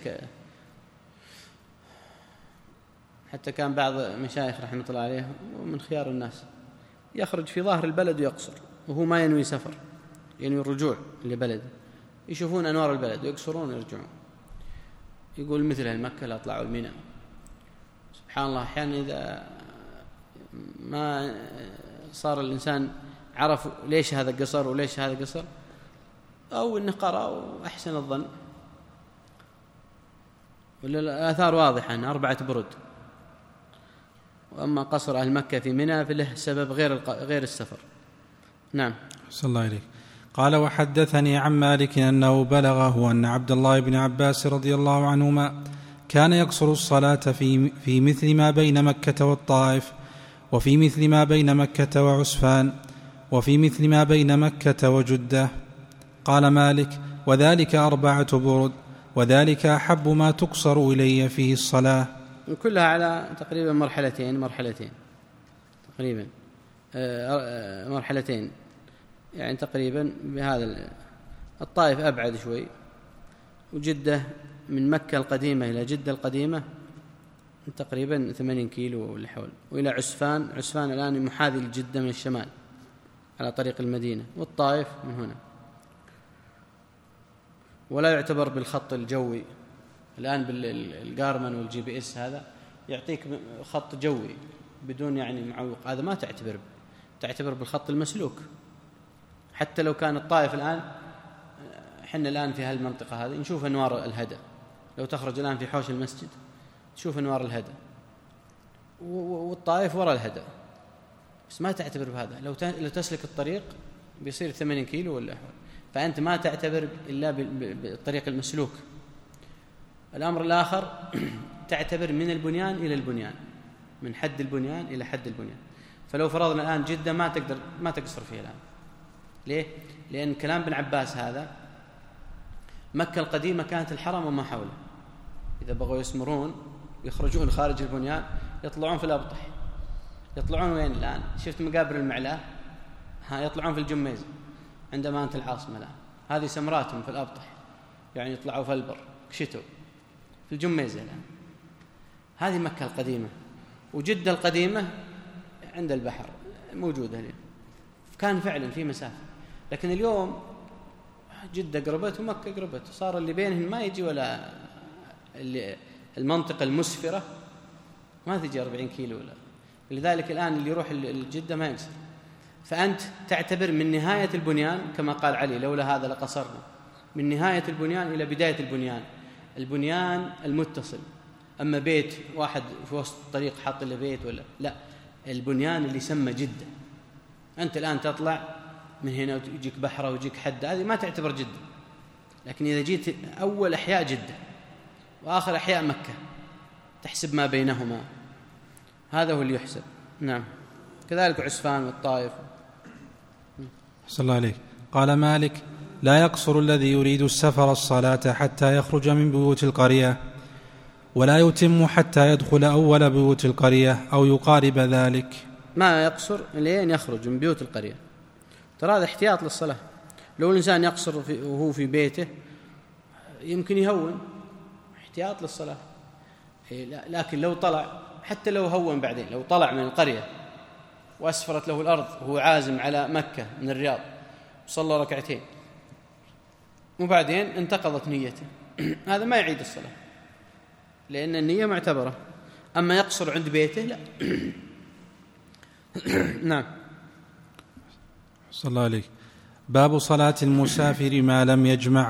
حتى كان بعض مشايخ رحمة الله عليه ومن خيار الناس يخرج في ظاهر البلد ويقصر وهو ما ينوي سفر، ينوي الرجوع لبلده، يشوفون أنوار البلد ويقصرون ويرجعون. يقول مثل المكة لا طلعوا الميناء. سبحان الله، أحيانا إذا ما صار الإنسان عرف ليش هذا قصر وليش هذا قصر، أو إنه قرأ وأحسن الظن، ولا الآثار واضحة أن 4 برد. وأما قصر أهل مكة في منى فله سبب غير السفر. نعم. صلى الله عليه. قال: وحدثني عن مالك أنه بلغه أن عبد الله بن عباس رضي الله عنهما كان يقصر الصلاة في مثل ما بين مكة والطائف، وفي مثل ما بين مكة وعسفان، وفي مثل ما بين مكة وجدة. قال مالك: وذلك 4 برد، وذلك أحب ما تقصر إلي فيه الصلاة. كلها على تقريبا مرحلتين تقريبا مرحلتين، يعني تقريبا بهذا. الطائف أبعد شوي، وجدة من مكة القديمة إلى جدة القديمة تقريبا 80 كيلو ولا حول، وإلى عسفان الآن محاذي لجدة من الشمال على طريق المدينة، والطائف من هنا. ولا يعتبر بالخط الجوي الآن بالجارمن والجي بي اس، هذا يعطيك خط جوي بدون يعني معوق، هذا ما تعتبر بالخط المسلوك. حتى لو كان الطائف الآن، حنا الآن في هالمنطقة هذه نشوف أنوار الهدى، لو تخرج الآن في حوش المسجد تشوف أنوار الهدى، والطائف وراء الهدى، بس ما تعتبر بهذا. لو تسلك الطريق بيصير 80 كيلو ولا حول، فأنت ما تعتبر إلا بالطريق المسلوك. الأمر الآخر تعتبر من البنيان إلى البنيان، من حد البنيان إلى حد البنيان. فلو فرضنا الآن جدة ما تقصر فيها الآن. ليه؟ لأن كلام ابن عباس هذا، مكة القديمة كانت الحرم وما حوله، إذا بغوا يسمرون يخرجون خارج البنيان يطلعون في الأبطح. يطلعون وين الآن؟ شفت مقابر المعلاة؟ يطلعون في الجميزة عندما أنت العاصمة الآن، هذه سمراتهم في الأبطح، يعني يطلعوا في البر شتوا في الجميزة الآن. هذه مكة القديمة. وجدة القديمة عند البحر موجودة اليوم، كان فعلا في مسافة. لكن اليوم جدة قربت ومكة قربت، صار اللي بينهم ما يجي ولا المنطقة المسفرة ما تجي 40 كيلو ولا. لذلك الآن اللي يروح الجدة ما يقصر. فأنت تعتبر من نهاية البنيان كما قال علي: لولا هذا لقصرنا، من نهاية البنيان إلى بداية البنيان المتصل. أما بيت واحد في وسط الطريق حاط له بيت ولا لا، البنيان اللي يسمى جدة. أنت الآن تطلع من هنا ويجيك بحرة ويجيك حد، هذه ما تعتبر جدة. لكن إذا جيت أول أحياء جدة وآخر أحياء مكة تحسب ما بينهما، هذا هو اللي يحسب. نعم. كذلك عسفان والطائف. صلى الله عليه. قال مالك: لا يقصر الذي يريد السفر الصلاة حتى يخرج من بيوت القرية، ولا يتم حتى يدخل أول بيوت القرية أو يقارب ذلك. ما يقصر لين يخرج من بيوت القرية. ترى هذا احتياط للصلاة. لو الإنسان يقصر وهو في بيته يمكن يهون، احتياط للصلاة. لكن لو طلع، حتى لو هون بعدين، لو طلع من القرية وأسفرت له الأرض وهو عازم على مكة من الرياض وصلى ركعتين وبعدين انتقضت نيته، هذا ما يعيد الصلاة لأن النية معتبرة. أما يقصر عند بيته لا. نعم. صلى الله عليه. باب صلاة المسافر ما لم يجمع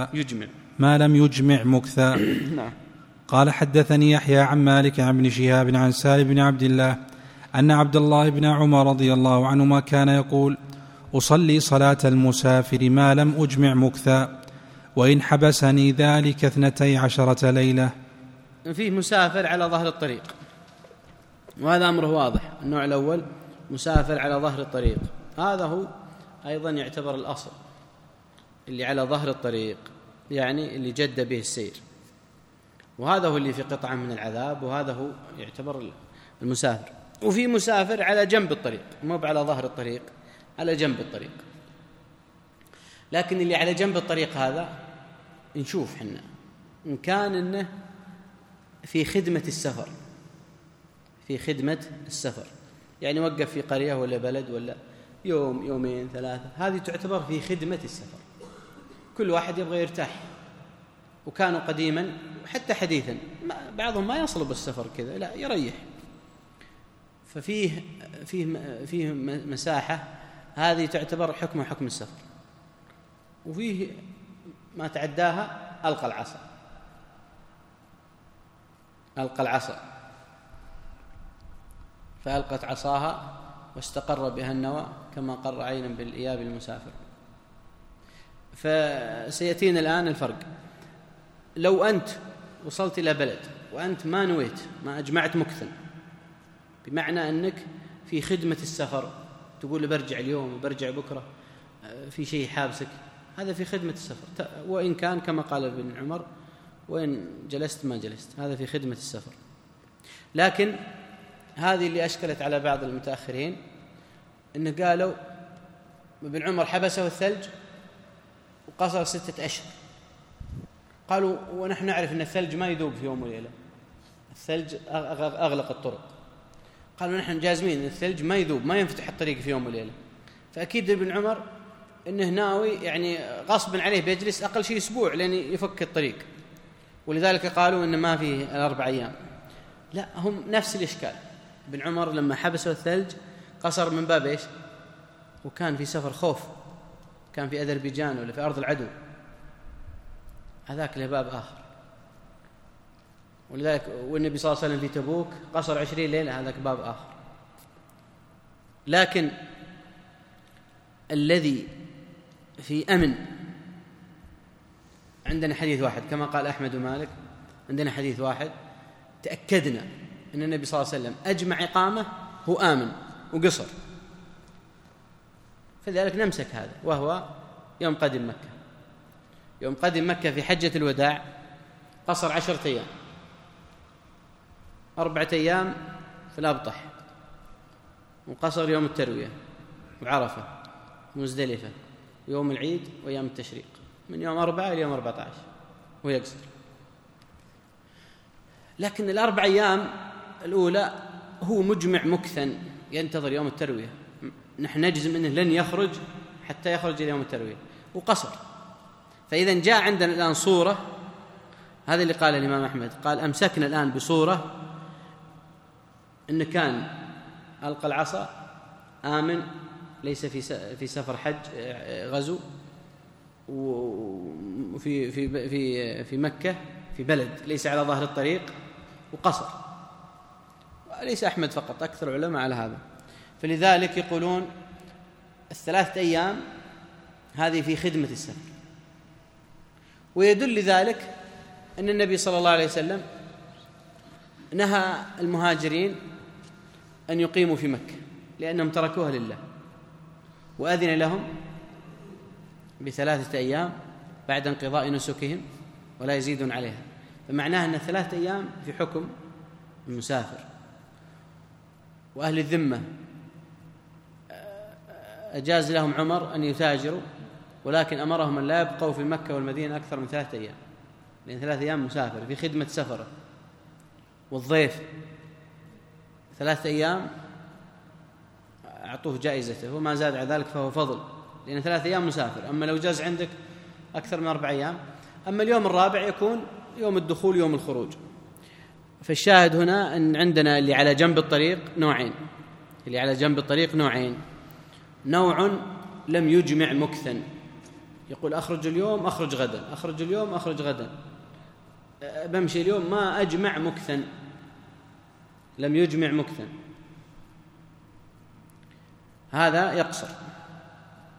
مكثا. نعم. قال: حدثني يحيى عن مالك عن ابن شهاب عن سالم بن عبد الله أن عبد الله بن عمر رضي الله عنهما كان يقول: أصلي صلاة المسافر ما لم أجمع مكثا، وإن حبسني ذلك 12 ليلة. فيه مسافر على ظهر الطريق، وهذا أمره واضح. النوع الأول مسافر على ظهر الطريق، هذا هو أيضا يعتبر الأصل، اللي على ظهر الطريق يعني اللي جد به السير، وهذا هو اللي في قطعة من العذاب، وهذا هو يعتبر المسافر. وفي مسافر على جنب الطريق، مو على ظهر الطريق، على جنب الطريق. لكن اللي على جنب الطريق هذا نشوف حنا إن كان إنه في خدمة السفر، في خدمة السفر، يعني وقف في قرية ولا بلد ولا يوم يومين ثلاثة، هذه تعتبر في خدمة السفر. كل واحد يبغى يرتاح، وكانوا قديما حتى حديثا بعضهم ما يصلب السفر كذا، لا يريح. فيه مساحة هذه تعتبر حكم السفر. وفيه ما تعداها ألقى العصا فألقت عصاها واستقر بها النوى كما قر عينا بالإياب المسافر. فسيأتينا الآن الفرق. لو أنت وصلت إلى بلد وأنت ما نويت، ما أجمعت مكثا، بمعنى أنك في خدمة السفر، تقول برجع اليوم وبرجع بكرة، في شيء حابسك، هذا في خدمة السفر، وإن كان كما قال ابن عمر وإن جلست ما جلست، هذا في خدمة السفر. لكن هذه اللي أشكلت على بعض المتأخرين، إنه قالوا ابن عمر حبسه الثلج وقصر 6 أشهر. قالوا ونحن نعرف أن الثلج ما يذوب في يوم وليلة، الثلج أغلق الطرق. قالوا نحن جازمين أن الثلج ما يذوب، ما ينفتح الطريق في يوم وليلة. فأكيد ابن عمر إنه ناوي يعني غصبا عليه بيجلس أقل شيء أسبوع لأن يفك الطريق، ولذلك قالوا إن ما فيه 4 أيام. لا، هم نفس الإشكال. ابن عمر لما حبسه الثلج قصر من باب إيش؟ وكان في سفر خوف، كان في أذربيجان ولا في أرض العدو، هذاك له باب آخر. ولذلك والنبي صلى الله عليه وسلم في تبوك قصر 20 ليلة، هذاك باب آخر. لكن الذي في أمن، عندنا حديث واحد كما قال أحمد ومالك، عندنا حديث واحد تأكدنا أن النبي صلى الله عليه وسلم أجمع إقامة هو آمن وقصر، فلذلك نمسك هذا، وهو يوم قدم مكة. يوم قدم مكة في حجة الوداع قصر 10 أيام، 4 أيام في الأبطح، وقصر يوم التروية وعرفة مزدلفة يوم العيد وأيام التشريق، من يوم 4 إلى يوم 14 ويقصر. لكن 4 أيام الأولى هو مجمع مكثا ينتظر يوم التروية، نحن نجزم أنه لن يخرج حتى يخرج إلى يوم التروية، وقصر. فإذا جاء عندنا الآن صورة، هذا اللي قال الإمام أحمد، قال أمسكنا الآن بصورة إن كان ألقى العصا آمن، ليس في سفر حج غزو، وفي في في في مكة في بلد ليس على ظهر الطريق، وقصر. وليس أحمد فقط، أكثر العلماء على هذا. فلذلك يقولون 3 أيام هذه في خدمة السفر. ويدل لذلك أن النبي صلى الله عليه وسلم نهى المهاجرين أن يقيموا في مكة لأنهم تركوها لله، وأذن لهم ب3 أيام بعد انقضاء نسكهم ولا يزيدون عليها. فمعناه أن 3 أيام في حكم المسافر. وأهل الذمة أجاز لهم عمر أن يتاجروا، ولكن أمرهم أن لا يبقوا في مكة والمدينة أكثر من 3 أيام، لأن 3 أيام مسافر في خدمة سفره. والضيف 3 أيام أعطوه جائزته، وما زاد على ذلك فهو فضل، لأن 3 أيام مسافر. أما لو جاز عندك أكثر من 4 أيام، أما اليوم الرابع يكون يوم الدخول يوم الخروج. فالشاهد هنا أن عندنا اللي على جنب الطريق نوعين، اللي على جنب الطريق نوعين. نوع لم يجمع مكثا، يقول أخرج اليوم أخرج غدا، أخرج اليوم أخرج غدا، بمشي اليوم، ما أجمع مكثا، لم يجمع مكثا، هذا يقصر.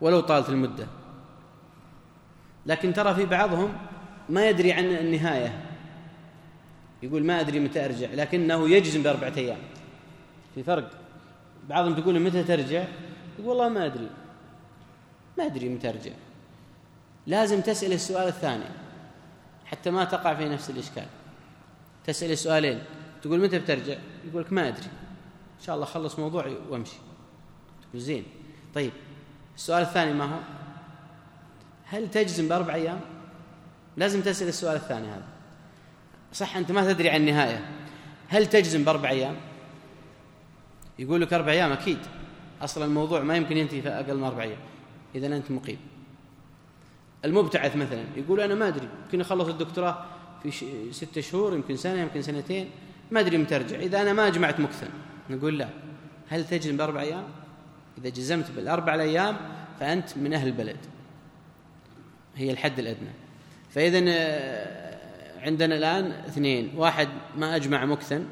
ولو طالت المدة. لكن ترى في بعضهم ما يدري عن النهاية، يقول ما أدري متى أرجع، لكنه يجزم ب4 أيام. في فرق، بعضهم تقول متى ترجع، يقول والله ما أدري متى أرجع. لازم تسأل السؤال الثاني حتى ما تقع في نفس الإشكال. تسأل السؤالين، تقول متى بترجع، يقول لك ما أدري، إن شاء الله خلص موضوعي وأمشي. تقول زين، طيب السؤال الثاني ما هو؟ هل تجزم ب4 أيام؟ لازم تسأل السؤال الثاني هذا. صح أنت ما تدري عن النهاية، هل تجزم ب4 أيام؟ يقول لك 4 أيام أكيد، أصلا الموضوع ما يمكن ينتهي في أقل من 4 أيام، إذن أنت مقيم. المبتعث مثلا يقول أنا ما أدري، يمكن أخلص الدكتوراه في 6 شهور، يمكن سنة، يمكن 2 سنين، ما أدري متى أرجع، إذا أنا ما جمعت مكثا. نقول لا، هل تجزم ب4 أيام؟ إذا جزمت ب4 أيام فأنت من أهل البلد، هي الحد الأدنى. فإذن عندنا الآن 2، واحد ما أجمع مكثا،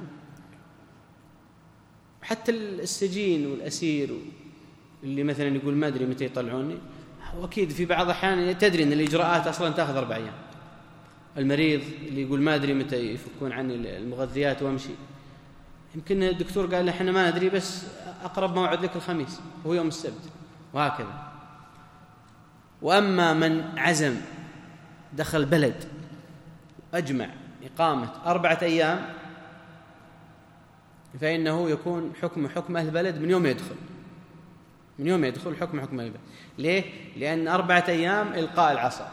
حتى السجين والأسير اللي مثلا يقول ما أدري متى يطلعوني، وأكيد في بعض الأحيان تدري أن الإجراءات أصلا تأخذ 4 أيام. المريض اللي يقول ما أدري متى يفكون عني المغذيات وأمشي، يمكن الدكتور قال له إحنا ما ندري، بس أقرب موعد لك الخميس وهو يوم السبت، وهكذا. وأما من عزم دخل بلد أجمع إقامة 4 أيام، فإنه يكون حكم أهل البلد من يوم يدخل حكم أهل البلد. ليه؟ لأن 4 أيام إلقاء العصا،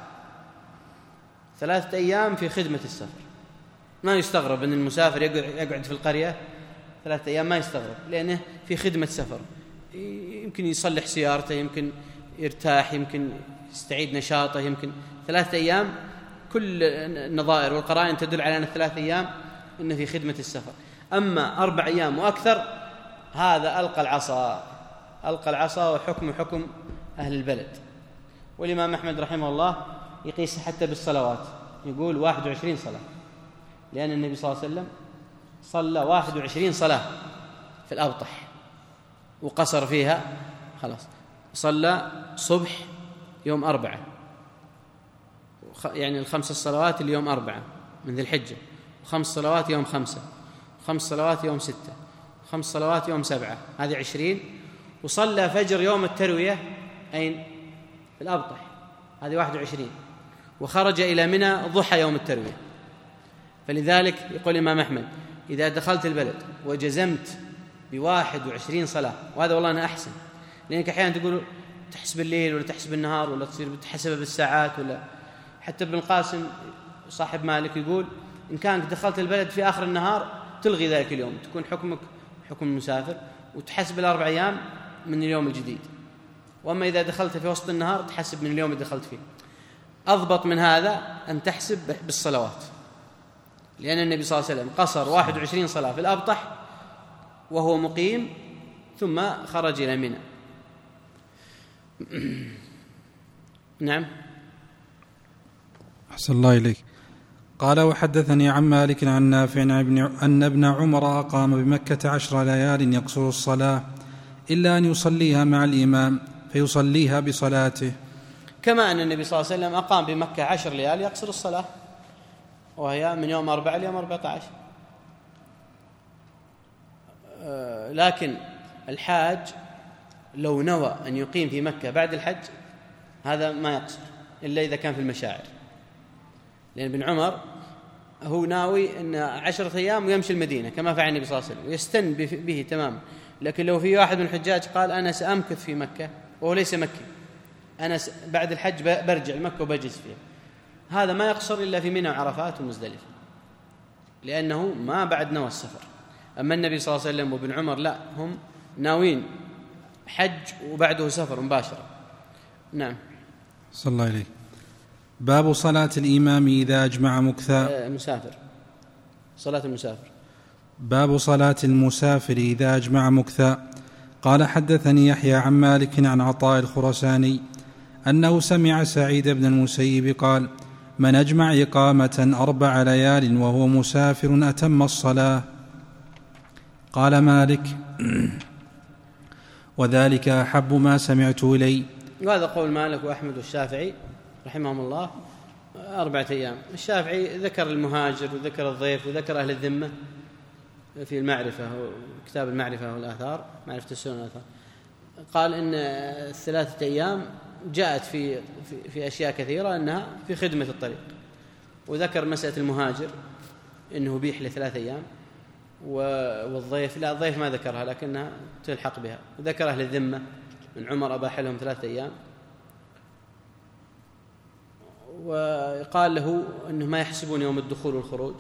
3 أيام في خدمة السفر. ما يستغرب أن المسافر يقعد في القرية 3 أيام، ما يستغرب، لأنه في خدمة سفر، يمكن يصلح سيارته، يمكن يرتاح، يمكن يستعيد نشاطه، يمكن 3 أيام. كل النظائر والقرائن تدل على أن 3 أيام إنه في خدمة السفر. أما 4 أيام وأكثر، هذا ألقى العصا وحكم أهل البلد. والإمام أحمد رحمه الله يقيس حتى بالصلوات، يقول 21 صلاة، لأن النبي صلى الله عليه وسلم صلى 21 صلاة في الأبطح وقصر فيها، خلاص صلى صبح يوم 4، يعني ال5 صلوات اليوم 4 من ذي الحجة، 5 صلوات يوم 5، 5 صلوات يوم 6، 5 صلوات يوم 7، هذه 20. وصلى فجر يوم التروية أين؟ في الأبطح، هذه 21. وخرج إلى منى ضحى يوم التروية. فلذلك يقول الإمام أحمد إذا دخلت البلد وجزمت ب21 صلاة، وهذا والله أنا أحسن، لأنك أحيانا تقول تحسب الليل ولا تحسب النهار ولا تصير تحسبها بالساعات، ولا حتى ابن القاسم صاحب مالك يقول إن كانك دخلت البلد في آخر النهار تلغي ذلك اليوم، تكون حكمك حكم المسافر، وتحسب 4 أيام من اليوم الجديد. وأما إذا دخلت في وسط النهار تحسب من اليوم اللي دخلت فيه. أضبط من هذا أن تحسب بالصلوات، لأن النبي صلى الله عليه وسلم قصر 21 صلاة في الأبطح وهو مقيم، ثم خرج إلى منى. نعم. أحسن الله إليك. قال وحدثني عن مالك عن نافع أن ابن عمر أقام بمكة 10 ليال يقصر الصلاة إلا أن يصليها مع الإمام فيصليها بصلاته. كما أن النبي صلى الله عليه وسلم أقام بمكة 10 ليال يقصر الصلاة، وهي من يوم 4 ليوم 14. لكن الحاج لو نوى أن يقيم في مكة بعد الحج هذا ما يقصر إلا إذا كان في المشاعر، لأن ابن عمر هو ناوي أن 10 أيام ويمشي المدينة كما فعل النبي صلى الله عليه وسلم ويستن به تماما. لكن لو في واحد من الحجاج قال أنا سأمكث في مكة وهو ليس مكي، أنا بعد الحج برجع لمكة وبجلس فيها، هذا ما يقصر إلا في منى وعرفات ومزدلفة، لأنه ما بعد نوى السفر. أما النبي صلى الله عليه وسلم وابن عمر لا، هم ناوين حج وبعده سفر مباشرة. نعم. صلى الله عليه. باب صلاة الإمام إذا أجمع مكثا. مسافر، صلاة المسافر. باب صلاة المسافر إذا أجمع مكثا. قال حدثني يحيى عن مالك عن عطاء الخرساني أنه سمع سعيد بن المسيب قال من أجمع إقامة 4 ليال وهو مسافر أتم الصلاة. قال مالك وذلك أحب ما سمعت إلي، وهذا قول مالك وأحمد والشافعي رحمهم الله 4 أيام. الشافعي ذكر المهاجر وذكر الضيف وذكر أهل الذمة في المعرفة، كتاب المعرفة والآثار، معرفة السنن والآثار، قال إن 3 أيام جاءت في أشياء كثيرة أنها في خدمة الطريق، وذكر مسألة المهاجر إنه بيح ل3 أيام، والضيف لا، الضيف ما ذكرها لكنها تلحق بها. وذكر أهل الذمة من عمر أباح لهم 3 أيام، وقال له أنه ما يحسبون يوم الدخول والخروج،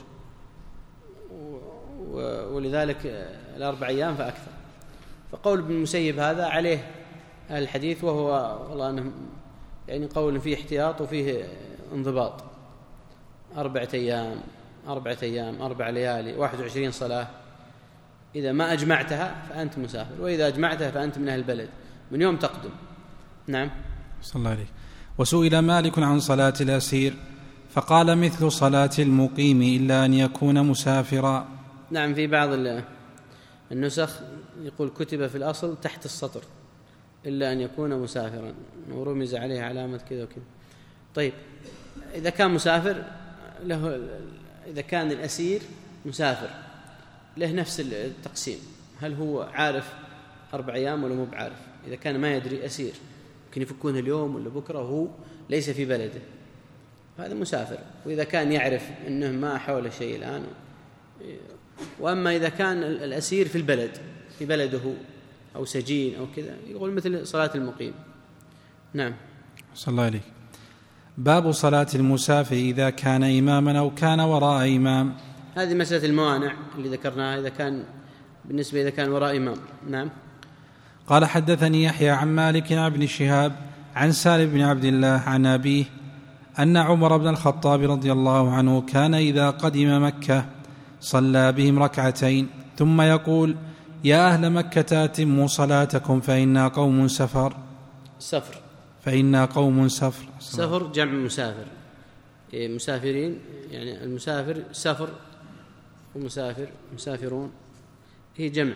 ولذلك 4 أيام فأكثر. فقول ابن المسيب هذا عليه أهل الحديث، وهو والله أنه يعني قول فيه احتياط وفيه انضباط. 4 أيام 4 ليالي 21 صلاة، إذا ما أجمعتها فأنت مسافر، وإذا أجمعتها فأنت من أهل البلد من يوم تقدم. نعم. صلى الله عليه. وسئل مالك عن صلاة الأسير فقال مثل صلاة المقيم إلا أن يكون مسافرا. نعم، في بعض النسخ يقول كتب في الأصل تحت السطر إلا أن يكون مسافرا، ورمز عليه علامة كذا وكذا. طيب، إذا كان مسافر له، إذا كان الأسير مسافر له نفس التقسيم، هل هو عارف 4 أيام ولا مو بعارف؟ إذا كان ما يدري أسير يمكن يفكونه اليوم ولا بكرة وهو ليس في بلده، هذا مسافر. وإذا كان يعرف أنه ما حول شيء الآن. وأما إذا كان الأسير في البلد، في بلده أو سجين أو كذا، يقول مثل صلاة المقيم. نعم. صلى الله عليه. باب صلاة المسافر إذا كان إماما أو كان وراء إمام. هذه مسألة الموانع اللي ذكرناها، إذا كان بالنسبة إذا كان وراء إمام. نعم. قال حدثني يحيى عن مالك عن ابن شهاب عن سالم بن عبد الله عن أبيه أن عمر بن الخطاب رضي الله عنه كان إذا قدم مكة صلى بهم 2 ركعتين ثم يقول: يا أهل مكة أتموا صلاتكم فإنا قوم سفر. فإنا قوم سفر. سفر جمع مسافر، مسافرين، يعني المسافر سفر، ومسافر مسافرون، هي جمع.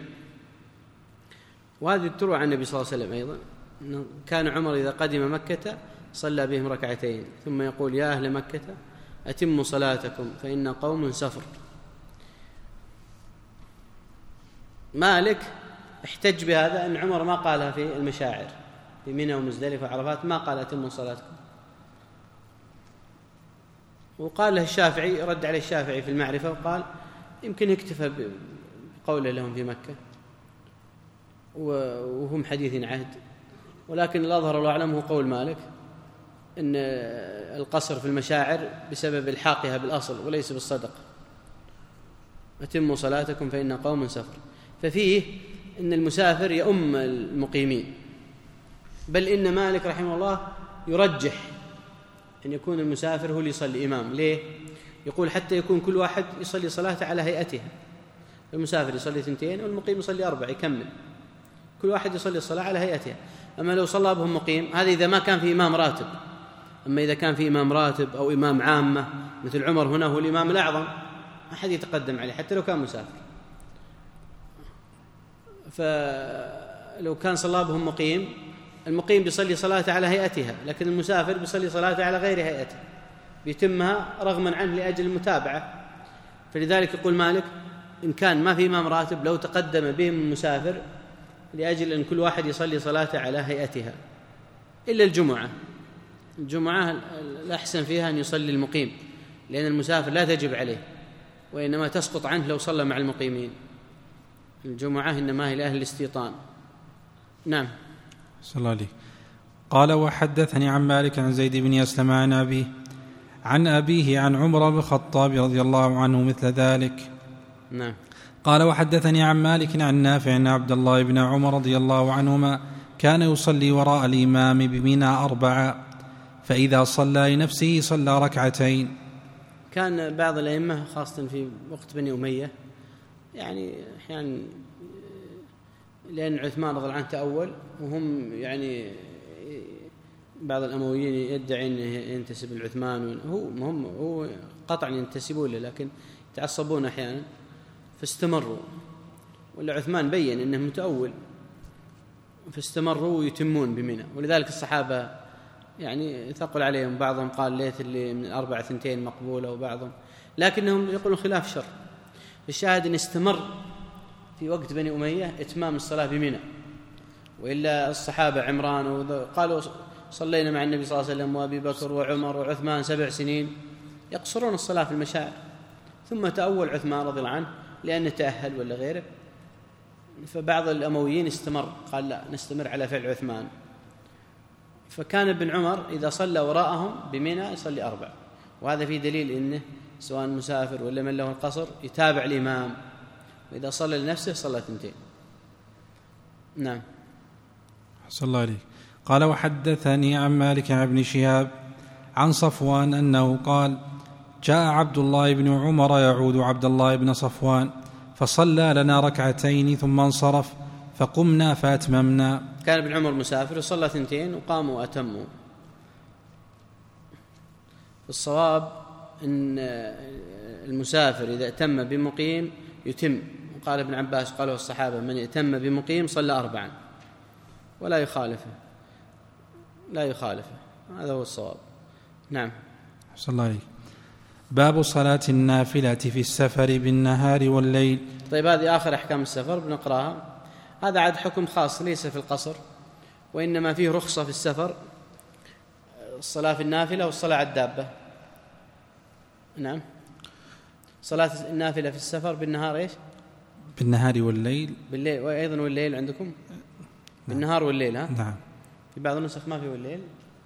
وهذه تروى عن النبي صلى الله عليه وسلم أيضا، كان عمر إذا قدم مكة صلى بهم 2 ركعتين ثم يقول: يا أهل مكة أتموا صلاتكم فإن قوم سفر. مالك احتج بهذا أن عمر ما قالها في المشاعر، في منى ومزدلفة وعرفات ما قال أتموا صلاتكم. وقال له الشافعي، رد عليه الشافعي في المعرفة وقال يمكن اكتفى بقوله لهم في مكة وهم حديث عهد، ولكن الأظهر والأعلم هو قول مالك أن القصر في المشاعر بسبب الحاقها بالأصل وليس بالصدقة. أتموا صلاتكم فإن قوم سفر، ففيه أن المسافر يؤم المقيمين، بل إن مالك رحمه الله يرجح أن يكون المسافر هو اللي يصلي إمام. ليه؟ يقول حتى يكون كل واحد يصلي صلاته على هيئتها، المسافر يصلي 2 والمقيم يصلي 4، يكمل كل واحد يصلي الصلاة على هيئتها. أما لو صلى بهم مقيم، هذا إذا ما كان في إمام راتب. أما إذا كان في إمام راتب أو إمام عامة مثل عمر هنا هو الإمام الأعظم، ما أحد يتقدم عليه حتى لو كان مسافر. فلو كان صلى بهم مقيم، المقيم بيصلي صلاته على هيئتها، لكن المسافر بيصلي صلاته على غير هيئته، بيتمها رغما عنه لأجل المتابعة. فلذلك يقول مالك إن كان ما في إمام راتب لو تقدم بهم المسافر لأجل أن كل واحد يصلي صلاته على هيئتها، إلا الجمعة الأحسن فيها أن يصلي المقيم، لأن المسافر لا تجب عليه وإنما تسقط عنه لو صلى مع المقيمين. الجمعة إنما هي لأهل الاستيطان. نعم. صلى الله عليه. قال وحدثني عن مالك عن زيد بن أسلم عن أبيه عن عمر بن الخطاب رضي الله عنه مثل ذلك. نعم. قال وحدثني عن مالك عن نافع أن عبد الله بن عمر رضي الله عنهما كان يصلي وراء الإمام بمنى 4، فإذا صلى لنفسه صلى 2 ركعتين. كان بعض الأئمة خاصة في وقت بني أمية، يعني أحيانا لأن عثمان رضي الله عنه تأول، وهم يعني بعض الأمويين يدعي أنه ينتسب لعثمان، هو قطعا ينتسبون له، لكن يتعصبون أحيانا فاستمروا. ولا عثمان بين أنه متأول، فاستمروا يتمون بمنى. ولذلك الصحابة يعني ثقل عليهم، بعضهم قال ليت اللي من 4 2 مقبولة، وبعضهم لكنهم يقولون خلاف شر. الشاهد أن استمر في وقت بني أمية إتمام الصلاة بمنى. وإلا الصحابة عمران قالوا صلينا مع النبي صلى الله عليه وسلم وأبي بكر وعمر وعثمان 7 سنين يقصرون الصلاة في المشاعر، ثم تأول عثمان رضي الله عنه لأنه تأهل ولا غيره، فبعض الأمويين استمر قال لا نستمر على فعل عثمان. فكان ابن عمر إذا صلى وراءهم بمنى يصلي 4، وهذا فيه دليل إنه سواء مسافر ولا من له القصر يتابع الإمام، وإذا صلى لنفسه صلى 2. نعم. أحسن الله عليك. قال وحدثني عن مالك عن ابن شهاب عن صفوان أنه قال جاء عبد الله بن عمر يعود عبد الله بن صفوان فصلى لنا 2 ثم انصرف فقمنا فأتممنا. كان ابن عمر مسافر وصلى 2 وقاموا وأتموا. الصواب أن المسافر إذا أتم بمقيم يتم، وقال ابن عباس قاله الصحابة من يتم بمقيم صلى 4 ولا يخالفه، لا يخالفه، هذا هو الصواب. نعم. أحسن الله عليك. باب صلاة النافلة في السفر بالنهار والليل. طيب هذه آخر أحكام السفر بنقراها. هذا عاد حكم خاص ليس في القصر، وإنما فيه رخصة في السفر الصلاة في النافلة والصلاة على الدابة. نعم. صلاة النافلة في السفر بالنهار إيش؟ بالنهار والليل. بالليل وأيضا والليل عندكم؟ بالنهار والليل. ها؟ نعم. في بعض النسخ ما في والليل.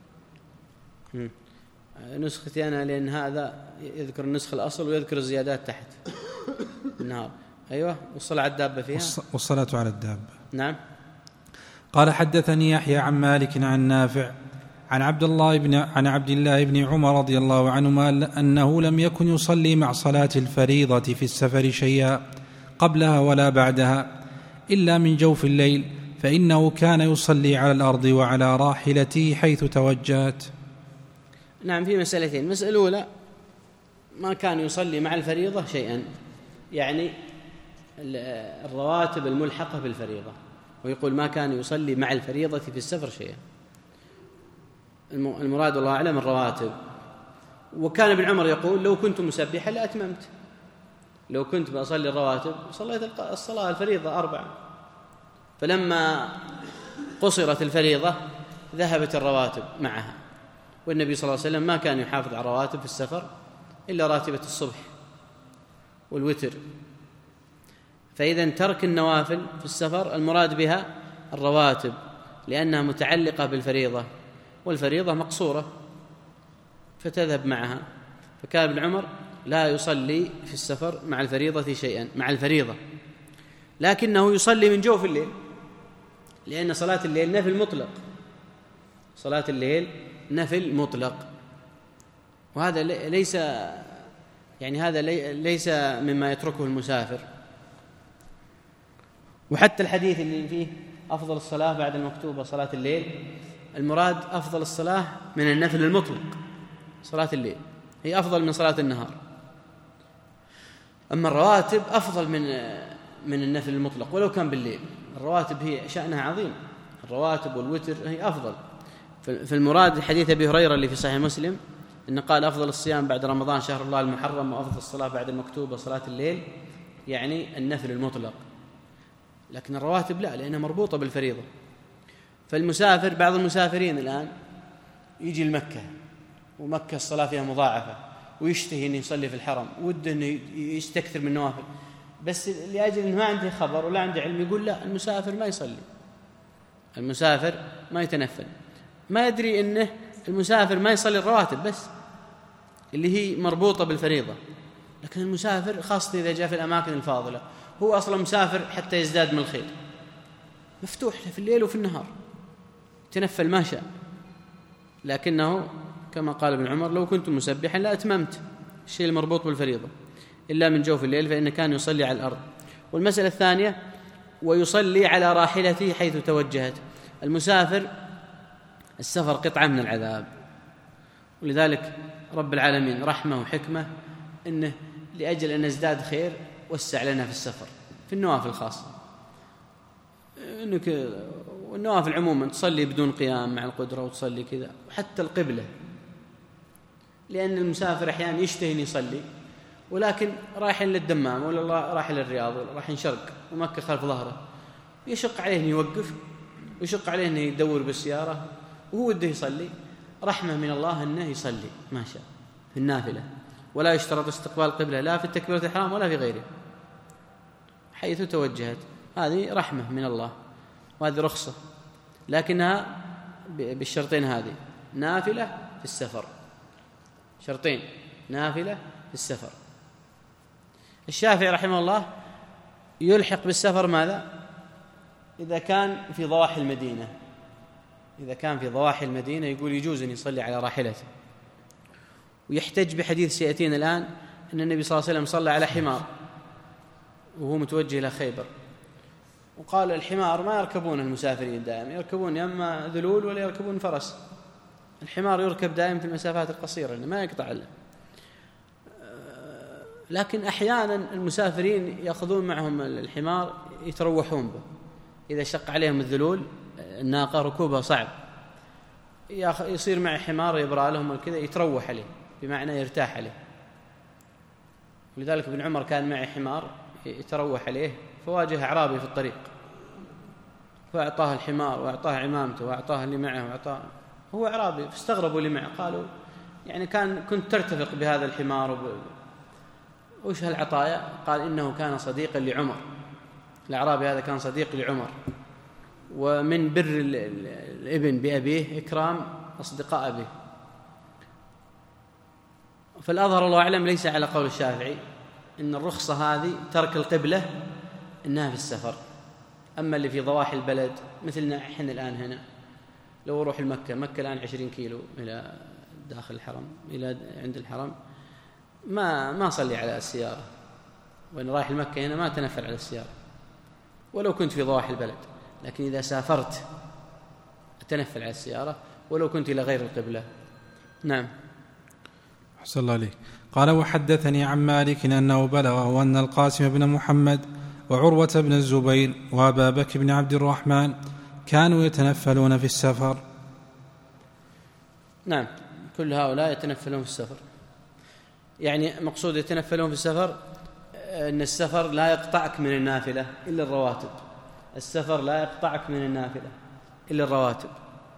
نسختي أنا لأن هذا يذكر النسخ الأصل ويذكر الزيادات تحت. بالنهار. أيوة. والصلاة على الدابة فيها. والصلاة على الدابة. نعم. قال حدثني يحيى عن مالك عن نافع عن عبد الله بن عمر رضي الله عنهما أنه لم يكن يصلي مع صلاة الفريضة في السفر شيئا قبلها ولا بعدها إلا من جوف الليل، فإنه كان يصلي على الأرض وعلى راحلته حيث توجهت. نعم. في مسألتين. المسألة الأولى ما كان يصلي مع الفريضة شيئا، يعني الرواتب الملحقة بالفريضة، ويقول ما كان يصلي مع الفريضة في السفر شيئا. المراد والله أعلم الرواتب. وكان ابن عمر يقول لو كنت مسبحا لأتممت، لو كنت بأصلي الرواتب صليت الصلاة الفريضة 4، فلما قصرت الفريضة ذهبت الرواتب معها. والنبي صلى الله عليه وسلم ما كان يحافظ على الرواتب في السفر إلا راتبة الصبح والوتر. فإذا ترك النوافل في السفر المراد بها الرواتب، لأنها متعلقة بالفريضة، والفريضة مقصورة فتذهب معها. فكان ابن عمر لا يصلي في السفر مع الفريضة شيئا، مع الفريضة، لكنه يصلي من جوف الليل، لأن صلاة الليل نفل مطلق، صلاة الليل نفل مطلق. وهذا ليس يعني هذا ليس مما يتركه المسافر. وحتى الحديث اللي فيه أفضل الصلاة بعد المكتوبة صلاة الليل، المراد أفضل الصلاة من النفل المطلق. صلاة الليل هي أفضل من صلاة النهار، أما الرواتب أفضل من النفل المطلق ولو كان بالليل. الرواتب هي شأنها عظيم، الرواتب والوتر هي أفضل. في المراد حديث أبي هريرة اللي في صحيح مسلم إن قال أفضل الصيام بعد رمضان شهر الله المحرم، وأفضل الصلاة بعد المكتوبة صلاة الليل، يعني النفل المطلق. لكن الرواتب لا، لأنها مربوطة بالفريضة. فالمسافر، بعض المسافرين الآن يجي لمكة، ومكة الصلاة فيها مضاعفة، ويشتهي أن يصلي في الحرم، وده أنه يستكثر من النوافل، بس لأجل أنه ما عنده خبر ولا عنده علم يقول لا، المسافر ما يصلي، المسافر ما يتنفل، ما يدري أنه المسافر ما يصلي الرواتب بس اللي هي مربوطة بالفريضة. لكن المسافر خاصة إذا جاء في الأماكن الفاضلة هو أصلا مسافر حتى يزداد من الخير، مفتوح في الليل وفي النهار، تنفل ما شاء. لكنه كما قال ابن عمر لو كنت مسبحا لا أتممت الشيء المربوط بالفريضة إلا من جوف الليل، فإن كان يصلي على الأرض. والمسألة الثانية ويصلي على راحلته حيث توجهت. المسافر السفر قطعة من العذاب، ولذلك رب العالمين رحمة وحكمة إنه لأجل أن نزداد خير وسع لنا في السفر في النوافل الخاصة، إنك والنوافل عموما تصلي بدون قيام مع القدرة وتصلي كذا، وحتى القبلة، لأن المسافر أحيانا يشتهي أن يصلي ولكن رايح للدمام ولا رايح للرياض ولا رايح شرق ومكة خلف ظهره، يشق عليه أن يوقف ويشق عليه أن يدور بالسيارة وهو وده يصلي. رحمة من الله أنه يصلي ما شاء في النافلة، ولا يشترط استقبال القبلة لا في التكبيرة الإحرام ولا في غيره حيث توجهت. هذه رحمة من الله وهذه رخصة، لكنها بالشرطين هذه: نافلة في السفر، شرطين: نافلة في السفر. الشافعي رحمه الله يلحق بالسفر ماذا؟ إذا كان في ضواحي المدينة، إذا كان في ضواحي المدينة يقول يجوز أن يصلي على راحلته، ويحتج بحديث سيأتينا الآن أن النبي صلى الله عليه وسلم صلى على حمار وهو متوجه إلى خيبر، وقال الحمار ما يركبون المسافرين دائما، يركبون يا إما ذلول ولا يركبون فرس. الحمار يركب دائما في المسافات القصيرة ما يقطع له، لكن أحيانا المسافرين يأخذون معهم الحمار يتروحون به، إذا شق عليهم الذلول الناقة ركوبها صعب يصير معي حمار يبرى لهم كذا يتروح عليه، بمعنى يرتاح عليه. ولذلك ابن عمر كان معي حمار يتروح عليه، فواجه أعرابي في الطريق فأعطاه الحمار وأعطاه عمامته وأعطاه اللي معه وأعطاه، هو أعرابي فاستغربوا اللي معه، قالوا يعني كنت ترتفق بهذا الحمار وش هالعطايا؟ قال إنه كان صديقا لعمر، الأعرابي هذا كان صديق لعمر، ومن بر الابن بأبيه إكرام أصدقاء أبيه. فالأظهر الله أعلم ليس على قول الشافعي إن الرخصة هذه ترك القبلة إنها في السفر. أما اللي في ضواحي البلد مثلنا إحنا الآن هنا، لو أروح مكة الآن 20 كيلو إلى داخل الحرم إلى عند الحرم، ما أصلي على السيارة، وأنا رايح المكة هنا ما أتنفل على السيارة ولو كنت في ضواحي البلد، لكن إذا سافرت أتنفل على السيارة ولو كنت إلى غير القبلة. نعم. أحسن الله عليك. قال: وحدثني عن مالك أنه بلغه أن القاسم بن محمد وعروة بن الزبير وأبا بكر بن عبد الرحمن كانوا يتنفلون في السفر. نعم، كل هؤلاء يتنفلون في السفر، يعني مقصود يتنفلون في السفر أن السفر لا يقطعك من النافلة إلا الرواتب، السفر لا يقطعك من النافلة إلا الرواتب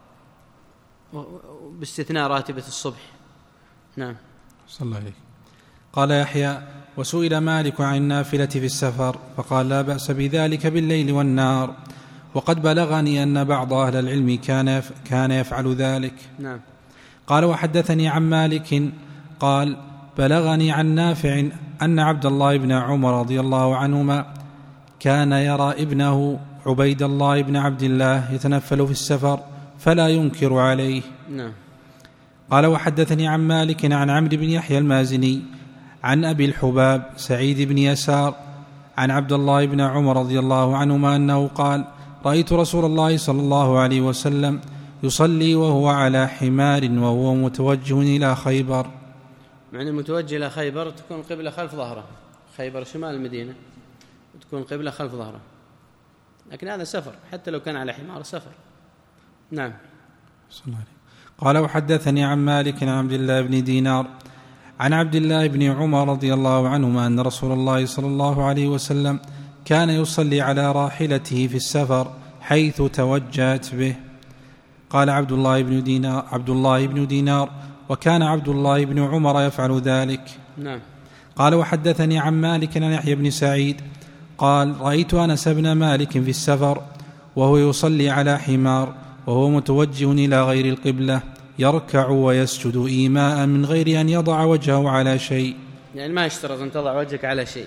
باستثناء راتبة الصبح. نعم. صلى الله عليه. قال يحيى: وسئل مالك عن النافلة في السفر فقال: لا بأس بذلك بالليل والنهار، وقد بلغني أن بعض أهل العلم كان يفعل ذلك. نعم. قال: وحدثني عن مالك قال: بلغني عن نافع أن عبد الله بن عمر رضي الله عنهما كان يرى ابنه عبيد الله بن عبد الله يتنفل في السفر فلا ينكر عليه. نعم. قال: وحدثني عن مالك عن عمرو بن يحيى المازني عن أبي الحباب سعيد بن يسار عن عبد الله بن عمر رضي الله عنهما أنه قال: رأيت رسول الله صلى الله عليه وسلم يصلي وهو على حمار وهو متوجه إلى خيبر. معنى المتوجه إلى خيبر تكون قبلة خلف ظهره، خيبر شمال المدينة وتكون قبلة خلف ظهره، لكن هذا سفر حتى لو كان على حمار سفر. نعم. قال: وحدثني عن مالك عن عبد الله بن دينار عن عبد الله بن عمر رضي الله عنهما أن رسول الله صلى الله عليه وسلم كان يصلي على راحلته في السفر حيث توجهت به. قال عبد الله بن دينار: وكان عبد الله بن عمر يفعل ذلك. نعم. قال: وحدثني عن مالك عن يحيى بن سعيد قال: رأيت أنس بن مالك في السفر وهو يصلي على حمار وهو متوجه إلى غير القبلة يركع ويسجد إيماء من غير أن يضع وجهه على شيء. يعني ما يشترط أن تضع وجهك على شيء،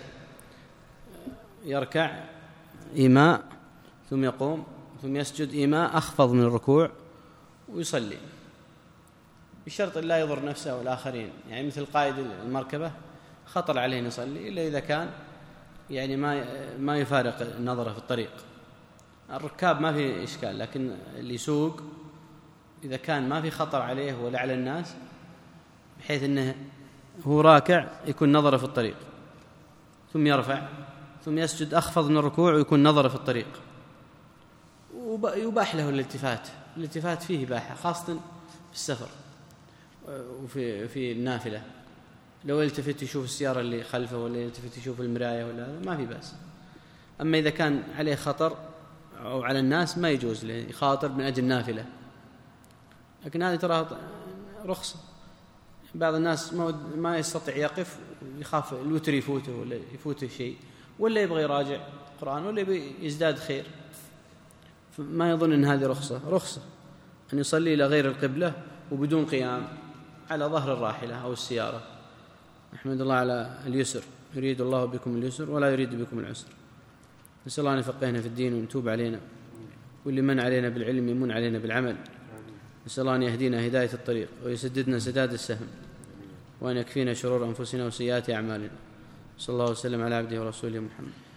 يركع إيماء ثم يقوم ثم يسجد إيماء أخفض من الركوع ويصلي، بشرط لا يضر نفسه والآخرين، يعني مثل قائد المركبة خطر عليه أن يصلي إلا إذا كان يعني ما يفارق النظرة في الطريق. الركاب ما في إشكال، لكن اللي يسوق إذا كان ما في خطر عليه ولا على الناس بحيث أنه هو راكع يكون نظره في الطريق ثم يرفع ثم يسجد أخفض من الركوع ويكون نظره في الطريق، يباح له الالتفات فيه إباحة، خاصة في السفر وفي النافلة. لو يلتفت يشوف السيارة اللي خلفه ولا يلتفت يشوف المراية ولا هذا ما في بأس. أما إذا كان عليه خطر أو على الناس ما يجوز له يخاطر من أجل النافلة، لكن هذه ترى رخصة. بعض الناس ما يستطيع يقف، يخاف الوتر يفوته ولا يفوته شيء، ولا يبغى يراجع القرآن ولا يبغى يزداد خير، فما يظن أن هذه رخصة أن يصلي إلى غير القبلة وبدون قيام على ظهر الراحلة أو السيارة. نحمد الله على اليسر، يريد الله بكم اليسر ولا يريد بكم العسر. نسأل الله أن يفقهنا في الدين ويتوب علينا، واللي من علينا بالعلم يمن علينا بالعمل. نسأل الله أن يهدينا هداية الطريق ويسددنا سداد السهم، وأن يكفينا شرور أنفسنا وسيئات أعمالنا. صلى الله وسلم على عبده ورسوله محمد.